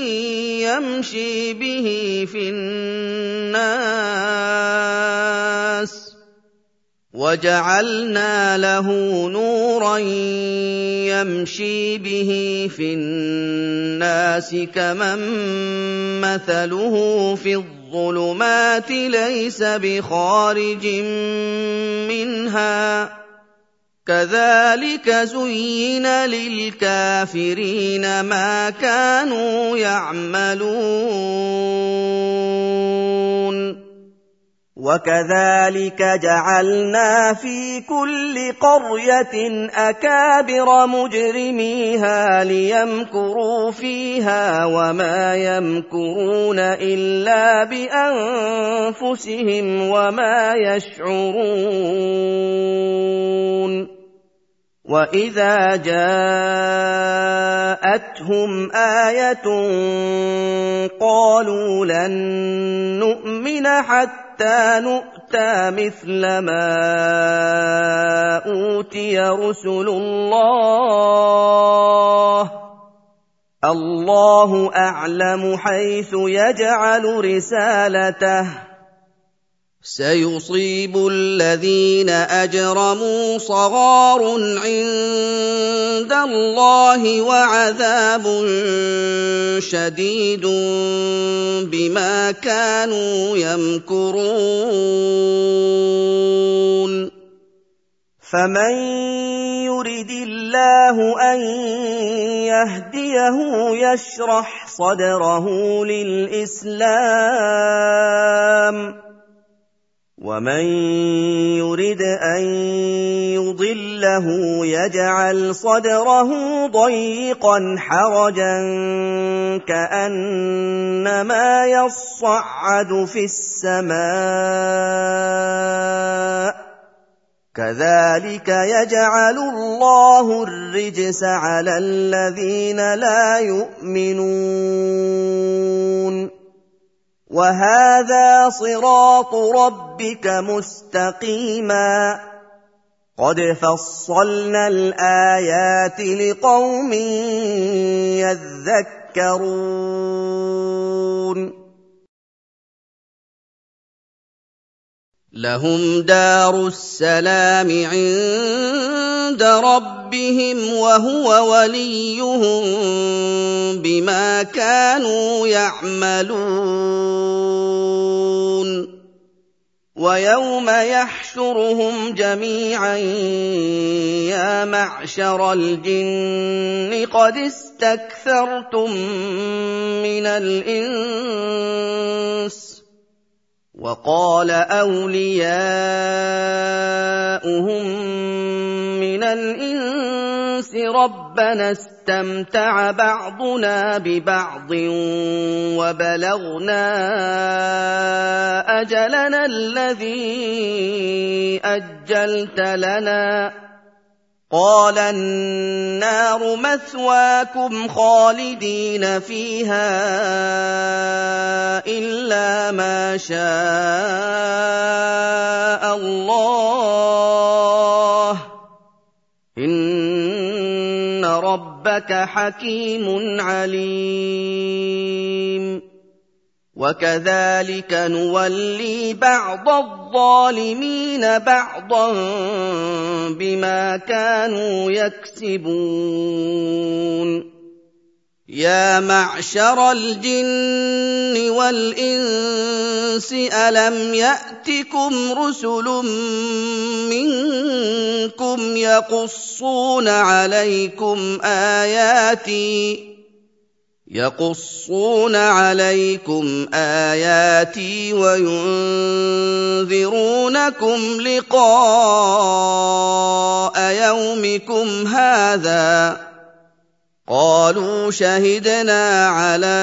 يَمْشِي بِهِ فِي النَّاسِ كَمَن مَّثَلُهُ فِي الظُّلُمَاتِ لَيْسَ بِخَارِجٍ مِّنْهَا كَذَٰلِكَ زُيِّنَ لِلْكَافِرِينَ مَا كَانُوا يَعْمَلُونَ وَكَذَٰلِكَ جَعَلْنَا فِي كُلِّ قَرْيَةٍ أَكَابِرَ مُجْرِمِيهَا لِيَمْكُرُوا فِيهَا وَمَا يَمْكُرُونَ إِلَّا بِأَنفُسِهِمْ وَمَا يَشْعُرُونَ وَإِذَا جَاءَتْهُمْ آيَةٌ قَالُوا لَن نُّؤْمِنَ حَتَّىٰ نُؤْتَىٰ مِثْلَ مَا أُوتِيَ رُسُلُ اللَّهِ اللَّهُ أَعْلَمُ حَيْثُ يَجْعَلُ رِسَالَتَهُ سيصيب الذين أجرموا صغار عند الله وعذاب شديد بما كانوا يمكرون فمن يرد الله أن يهديه يشرح صدره للإسلام ومن يرد أن يضله يجعل صدره ضيقا حرجا كأنما يصعد في السماء كذلك يجعل الله الرجس على الذين لا يؤمنون وهذا صراط ربك مستقيما قد فصلنا الآيات لقوم يذكرون لهم دار السلام عند ربهم وهو وليهم بما كانوا يعملون ويوم يحشرهم جميعا يا معشر الجن قد استكثرتم من الإنس وقال أولياؤهم من الإنس ربنا استمتع بعضنا ببعض وبلغنا أجلنا الذي أجلت لنا قال النار مثواكم خالدين فيها إلا ما شاء الله إن ربك حكيم عليم وكذلك نولي بعض الظالمين بعضا بما كانوا يكسبون يا معشر الجن والإنس ألم يأتكم رسل منكم يقصون عليكم آياتي وينذرونكم لقاء يومكم هذا قالوا شهدنا على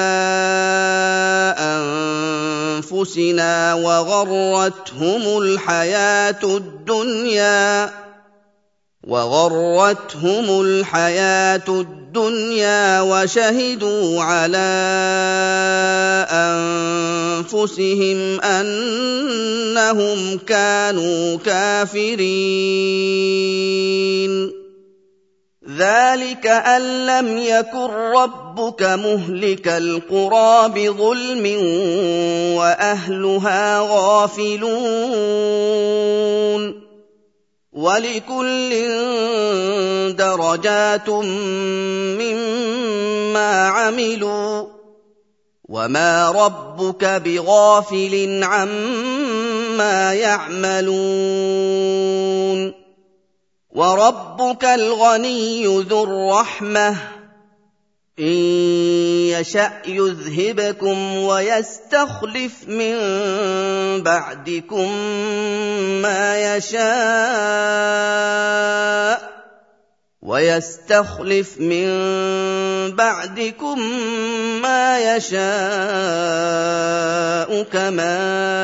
أنفسنا وغرتهم الحياة الدنيا وشهدوا على أنفسهم أنهم كانوا كافرين ذلك أن لم يكن ربك مهلك القرى بظلم وأهلها غافلون ولكل درجات مما عملوا وما ربك بغافل عما يعملون وربك الغني ذو الرحمة إن يشأ يذهبكم ويستخلف من بعدكم ما يشاء كما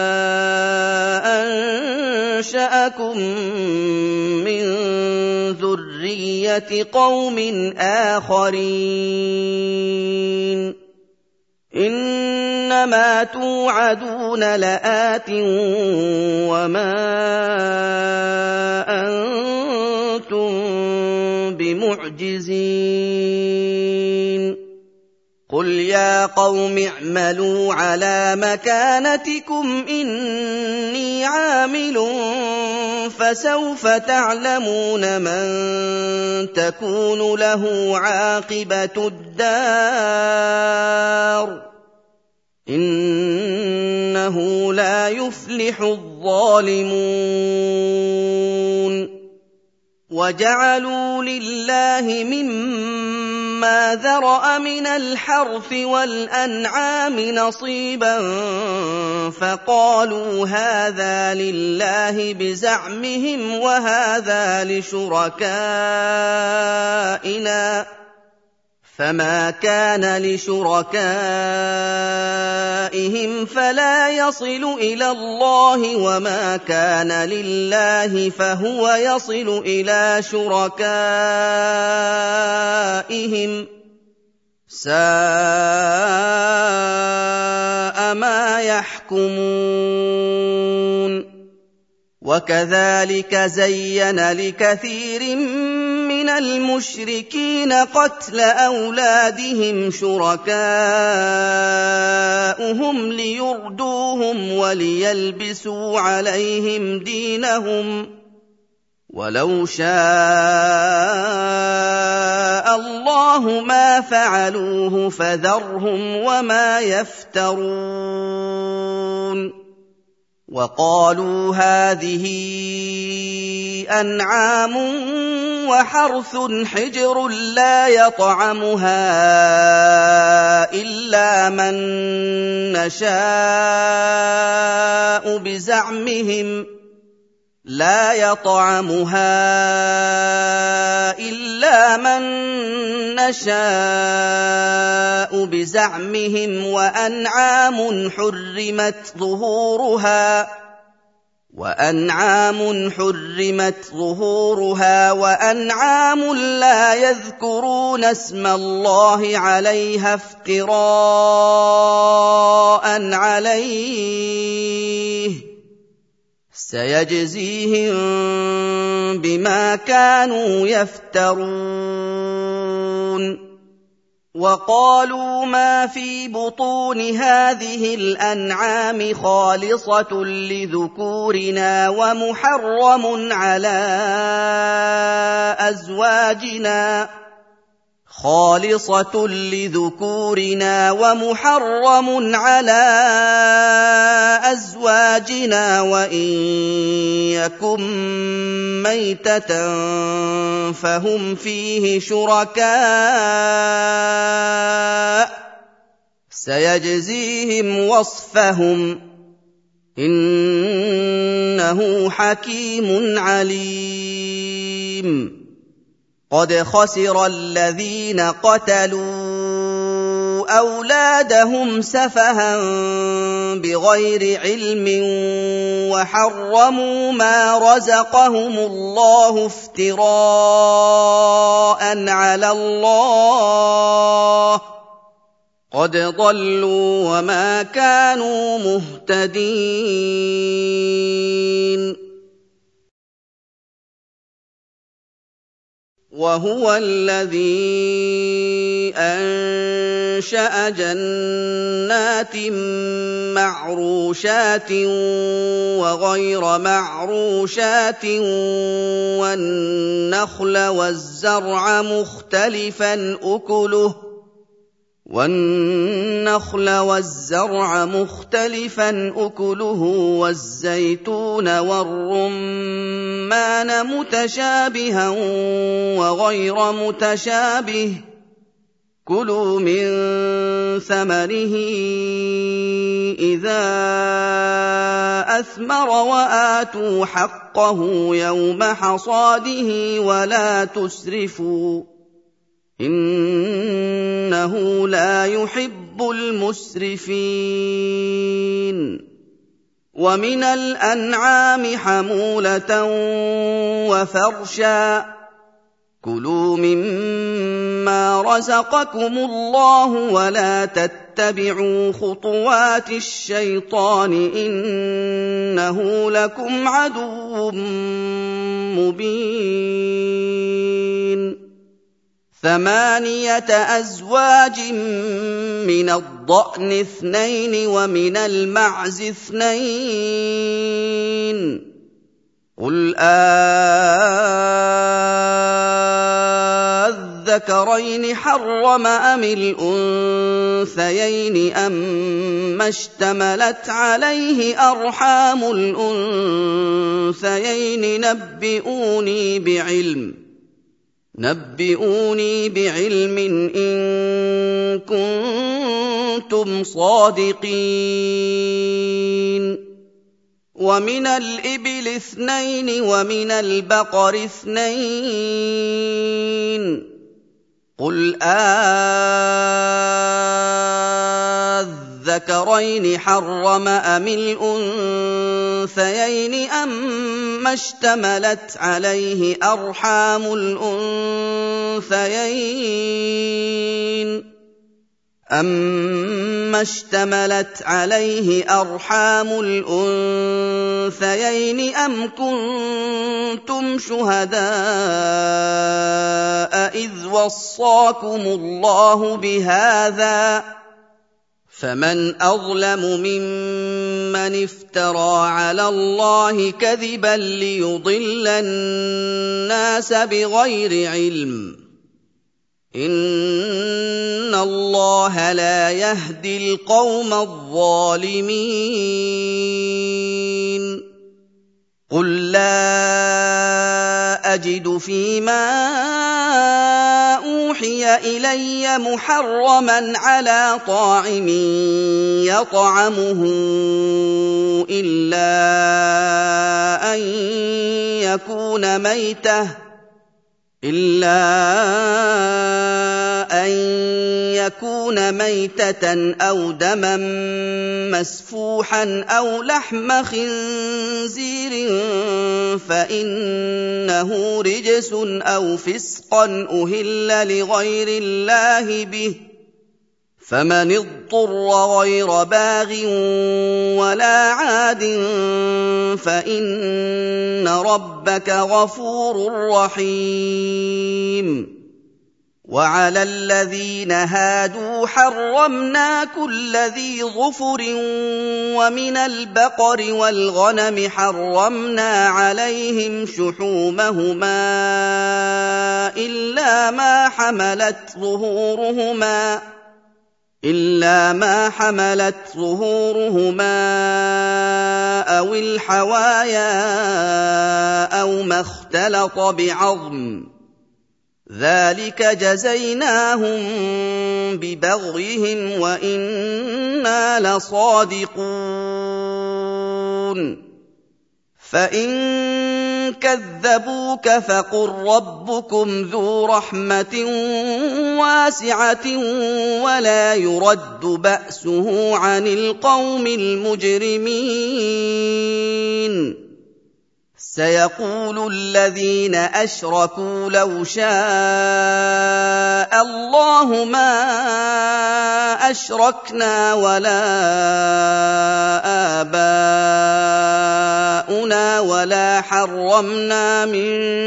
أنشأكم من ذرية قوم آخرين إنما توعدون لآت وما أنتم بمعجزين قُلْ يَا قَوْمِ اعْمَلُوا عَلَىٰ مَكَانَتِكُمْ إِنِّي عَامِلٌ فَسَوْفَ تَعْلَمُونَ مَن تَكُونُ لَهُ عَاقِبَةُ الدَّارِ ۗ إِنَّهُ لَا يُفْلِحُ الظَّالِمُونَ وَجَعَلُوا لِلَّهِ مِمَّا ذَرَأَ مِنَ الْحَرْثِ وَالْأَنْعَامِ نَصِيبًا فَقَالُوا هَٰذَا لِلَّهِ بِزَعْمِهِمْ وَهَٰذَا لِشُرَكَائِنَا ۖ فَمَا كَانَ لِشُرَكَائِهِمْ فَلَا يَصِلُ إِلَى اللَّهِ وَمَا كَانَ لِلَّهِ فَهُوَ يَصِلُ إِلَىٰ شُرَكَائِهِمْ ۗ سَاءَ مَا يَحْكُمُونَ وَكَذَٰلِكَ زَيَّنَ لِكَثِيرٍ مِّنَ الْمُشْرِكِينَ قَتْلَ أَوْلَادِهِمْ شُرَكَاؤُهُمْ لِيُرْدُوهُمْ وَلِيَلْبِسُوا عَلَيْهِمْ دِينَهُمْ ۖ وَلَوْ شَاءَ اللَّهُ مَا فَعَلُوهُ فَذَرْهُمْ وَمَا يَفْتَرُونَ وَقَالُوا هَٰذِهِ أَنْعَامٌ وَحَرْثٌ حِجْرٌ لَّا يَطْعَمُهَا إِلَّا مَن نَّشَاءُ بِزَعْمِهِمْ وَأَنْعَامٌ حُرِّمَتْ ظُهُورُهَا وَأَنْعَامٌ لَّا يَذْكُرُونَ اسْمَ اللَّهِ عَلَيْهَا افْتِرَاءً عَلَيْهِ ۚ سَيَجْزِيهِم بِمَا كَانُوا يَفْتَرُونَ وَقَالُوا مَا فِي بُطُونِ هَٰذِهِ الْأَنْعَامِ خَالِصَةٌ لِّذُكُورِنَا وَمُحَرَّمٌ عَلَىٰ أَزْوَاجِنَا وَإِن يَكُن مَّيْتَةً فَهُمْ فِيهِ شُرَكَاءُ ۚ سَيَجْزِيهِمْ وَصْفَهُمْ ۚ إِنَّهُ حَكِيمٌ عَلِيمٌ قَدْ خَسِرَ الَّذِينَ قَتَلُوا أَوْلَادَهُمْ سَفَهًا بِغَيْرِ عِلْمٍ وَحَرَّمُوا مَا رَزَقَهُمُ اللَّهُ افْتِرَاءً عَلَى اللَّهِ ۚ قَدْ ضَلُّوا وَمَا كَانُوا مُهْتَدِينَ وَهُوَ الَّذِي أَنشَأَ جَنَّاتٍ مَّعْرُوشَاتٍ وَغَيْرَ مَعْرُوشَاتٍ وَالنَّخْلَ وَالزَّرْعَ مُخْتَلِفًا أُكُلُهُ وَالزَّيْتُونَ وَالرُّمَّانَ مُتَشَابِهًا وَغَيْرَ مُتَشَابِهٍ ۚ كُلُوا مِن ثَمَرِهِ إِذَا أَثْمَرَ وَآتُوا حَقَّهُ يَوْمَ حَصَادِهِ وَلَا تُسْرِفُوا ۚ إِنَّهُ لَا يُحِبُّ الْمُسْرِفِينَ وَمِنَ الْأَنْعَامِ حَمُولَةً وَفَرْشًا ۚ كُلُوا مِمَّا رَزَقَكُمُ اللَّهُ وَلَا تَتَّبِعُوا خُطُوَاتِ الشَّيْطَانِ ۚ إِنَّهُ لَكُمْ عَدُوٌّ مُّبِينٌ 8 أزواج من الضأن 2 ومن المعز 2 قل أذكرين حرم أم الأنثيين أما اشتملت عليه أرحام الأنثيين نبئوني بعلم إن كنتم صادقين ومن الإبل 2 ومن البقر 2 قل أذكرين حرم أم الأنثيين أما اشتملت عليه أرحام الأنثيين أم كنتم شهداء إذ وصاكم الله بهذا فمن أظلم ممن افترى على الله كذبا ليضل الناس بغير علم إن الله لا يهدي القوم الظالمين قل لا أجد فيما أوحي إلي محرما على طاعم يطعمه إلا أن يكون ميتة أو دما مسفوحا أو لحم خنزير فإنه رجس أو فسقا أهل لغير الله به فمن اضطر غير باغ ولا عاد فإن ربك غفور رحيم وعلى الذين هادوا حرمنا كل ذي ظفر ومن البقر والغنم حرمنا عليهم شحومهما إلا ما حملت ظهورهما أو الحوايا أو ما اختلط بعظم ذلك جزيناهم ببغيهم وإنا لصادقون فإن كذبوك فقل ربكم ذو رحمة واسعة ولا يرد بأسه عن القوم المجرمين سيقول الذين أشركوا لو شاء الله ما أشركنا ولا آباؤنا ولا حرمنا من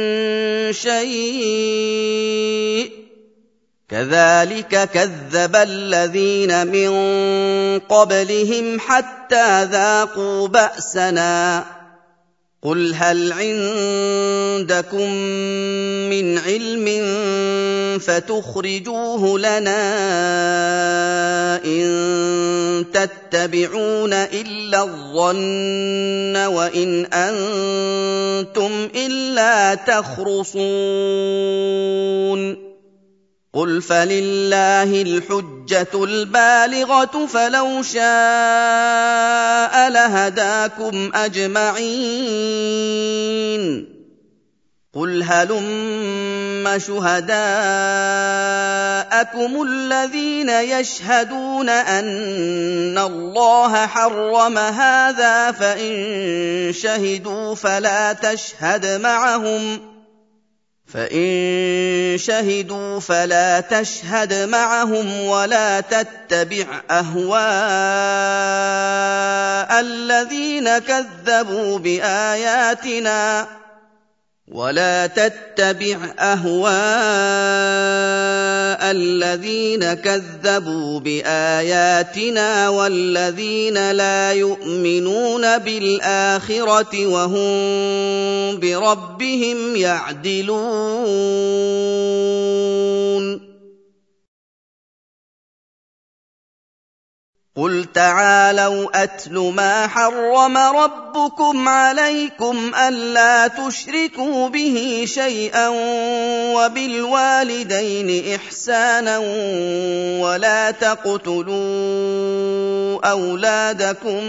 شيء كذلك كذب الذين من قبلهم حتى ذاقوا بأسنا قل هل عندكم من علم فتخرجوه لنا إن تتبعون إلا الظن وإن أنتم إلا تخرصون قل فلله الحجة البالغة فلو شاء لهداكم أجمعين قل هلم شهداءكم الذين يشهدون أن الله حرم هذا فإن شهدوا فلا تشهد معهم ولا تتبع أهواء الذين كذبوا بآياتنا ولا تتبع أهواء الذين كذبوا بآياتنا والذين لا يؤمنون بالآخرة وهم بربهم يعدلون قل تعالوا أتل ما حرم ربكم عليكم ألا تشركوا به شيئا وبالوالدين إحسانا ولا تقتلوا أولادكم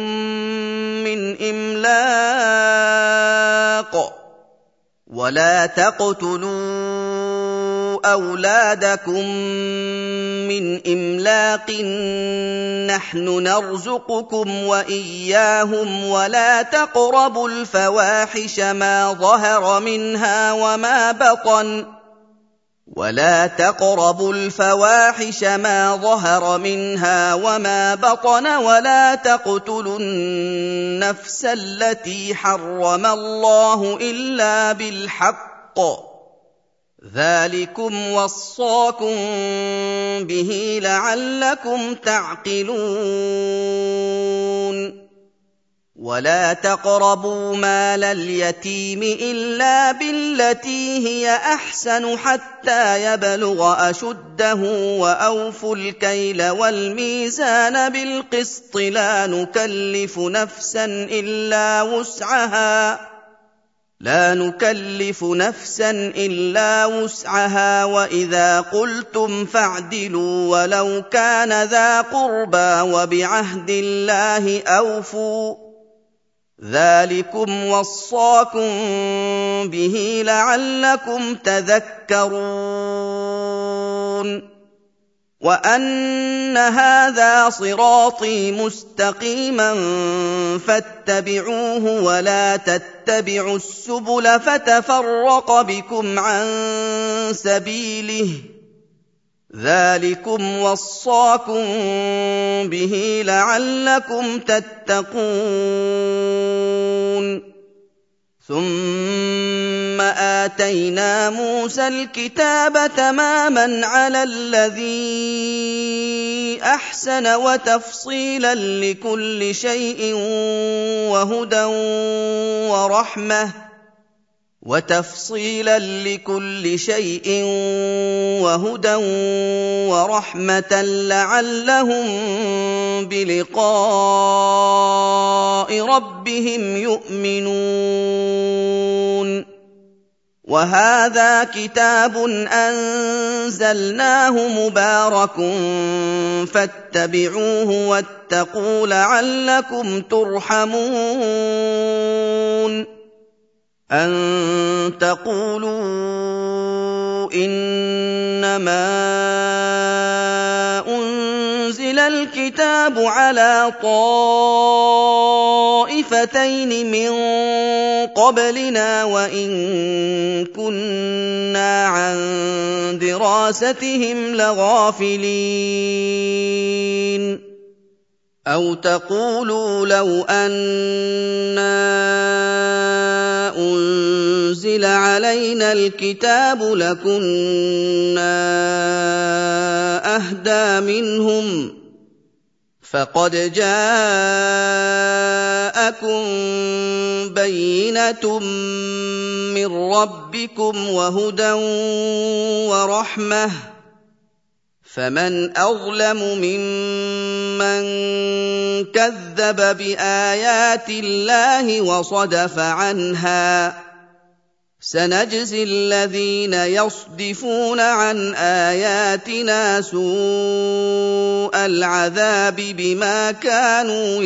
من إملاق نحن نرزقكم وإياهم ولا تقربوا الفواحش ما ظهر منها وما بطن ولا تقتلوا النفس التي حرم الله إلا بالحق ذلكم وصاكم به لعلكم تعقلون ولا تقربوا مال اليتيم إلا بالتي هي أحسن حتى يبلغ أشده وأوفوا الكيل والميزان بالقسط لا نكلف نفسا إلا وسعها وإذا قلتم فاعدلوا ولو كان ذا قربى وبعهد الله أوفوا ذلكم وصاكم به لعلكم تذكرون وأن هذا صراطي مستقيما فاتبعوه ولا تتبعوا السبل فتفرق بكم عن سبيله ذلكم وصاكم به لعلكم تتقون ثم آتينا موسى الكتاب تماما على الذي أحسن وتفصيلا لكل شيء وهدى ورحمة لعلهم بلقاء ربهم يؤمنون وهذا كتاب أنزلناه مبارك فاتبعوه واتقوا لعلكم ترحمون أن تقولوا إنما أنزل الكتاب على طائفتين من قبلنا وإن كنا عن دراستهم لغافلين أو تقولوا لو أنا أنزل علينا الكتاب لكنا أهدى منهم فقد جاءكم بينة من ربكم وهدى ورحمة فمن أظلم ممن كذب بآيات الله وصدف عنها سنجزي الذين يصدفون عن آياتنا سوء العذاب بما كانوا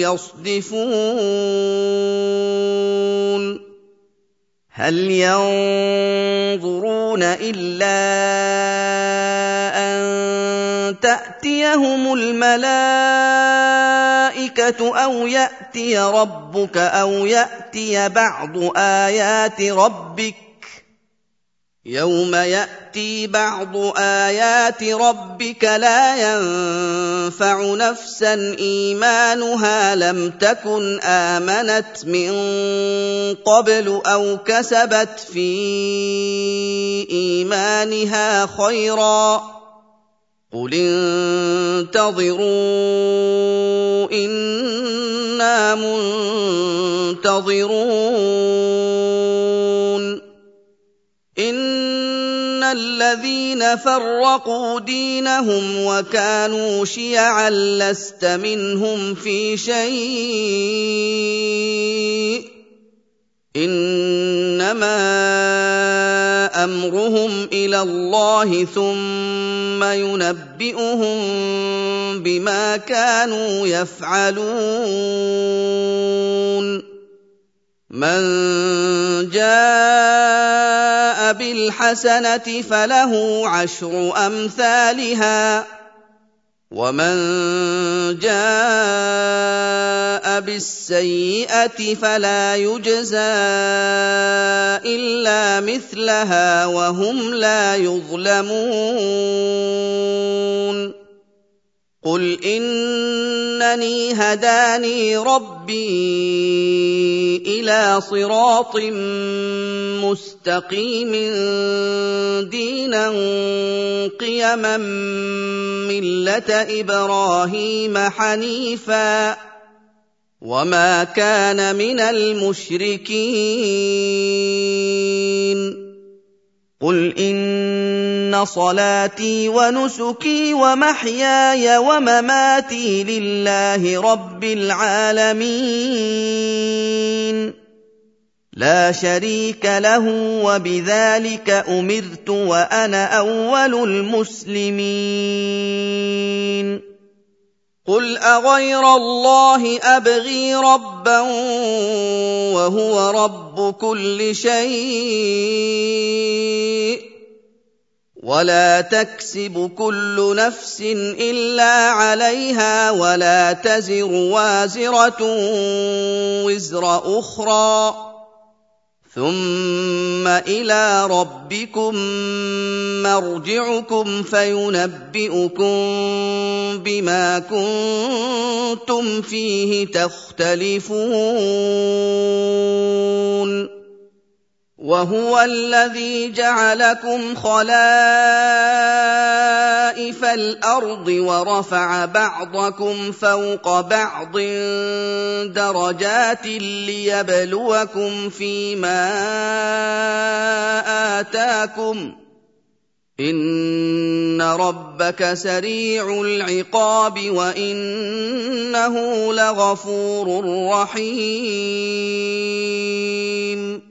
يصدفون هل ينظرون إلا أن تأتيهم الملائكة أو يأتي ربك أو يأتي بعض آيات ربك يَوْمَ يَأْتِي بَعْضُ آيَاتِ رَبِّكَ لَا يَنفَعُ نَفْسًا إِيمَانُهَا لَمْ تَكُنْ آمَنَتْ مِن قَبْلُ أَوْ كَسَبَتْ فِي إِيمَانِهَا خَيْرًا ۗ قُلِ انتَظِرُوا إِنَّا مُنتَظِرُونَ إِنَّ الَّذِينَ فَرَّقُوا دِينَهُمْ وَكَانُوا شِيَعًا لَّسْتَ مِنْهُمْ فِي شَيْءٍ ۚ إِنَّمَا أَمْرُهُمْ إِلَى اللَّهِ ثُمَّ يُنَبِّئُهُم بِمَا كَانُوا يَفْعَلُونَ مَن جَاءَ بِالْحَسَنَةِ فَلَهُ عَشْرُ أَمْثَالِهَا ۖ وَمَن جَاءَ بِالسَّيِّئَةِ فَلَا يُجْزَىٰ إِلَّا مِثْلَهَا وَهُمْ لَا يُظْلَمُونَ قُلْ إِنَّنِي هَدَانِي رَبِّي إِلَىٰ صِرَاطٍ مُّسْتَقِيمٍ دِينًا قِيَمًا مِّلَّةَ إِبْرَاهِيمَ حَنِيفًا ۖ وَمَا كَانَ مِنَ الْمُشْرِكِينَ قُلْ إِنَّ صَلَاتِي وَنُسُكِي وَمَحْيَايَ وَمَمَاتِي لِلَّهِ رَبِّ الْعَالَمِينَ لَا شَرِيكَ لَهُ ۖ وَبِذَٰلِكَ أُمِرْتُ وَأَنَا أَوَّلُ الْمُسْلِمِينَ قُلْ أَغَيْرَ اللَّهِ أَبْغِي رَبًّا وَهُوَ رَبُّ كُلِّ شَيْءٍ ۖ وَلَا تَكْسِبُ كُلُّ نَفْسٍ إِلَّا عَلَيْهَا وَلَا تَزِرُ وَازِرَةٌ وِزْرَ أُخْرَىٰ ۗ ثُمَّ إِلَىٰ رَبِّكُم مَّرْجِعُكُمْ فَيُنَبِّئُكُم بِمَا كُنتُمْ فِيهِ تَخْتَلِفُونَ وَهُوَ الَّذِي جَعَلَكُمْ خَلَائِفَ الْأَرْضِ وَرَفَعَ بَعْضَكُمْ فَوْقَ بَعْضٍ دَرَجَاتٍ لِّيَبْلُوَكُمْ فِيمَا آتَاكُمْ ۗ إِنَّ رَبَّكَ سَرِيعُ الْعِقَابِ وَإِنَّهُ لَغَفُورٌ رَّحِيمٌ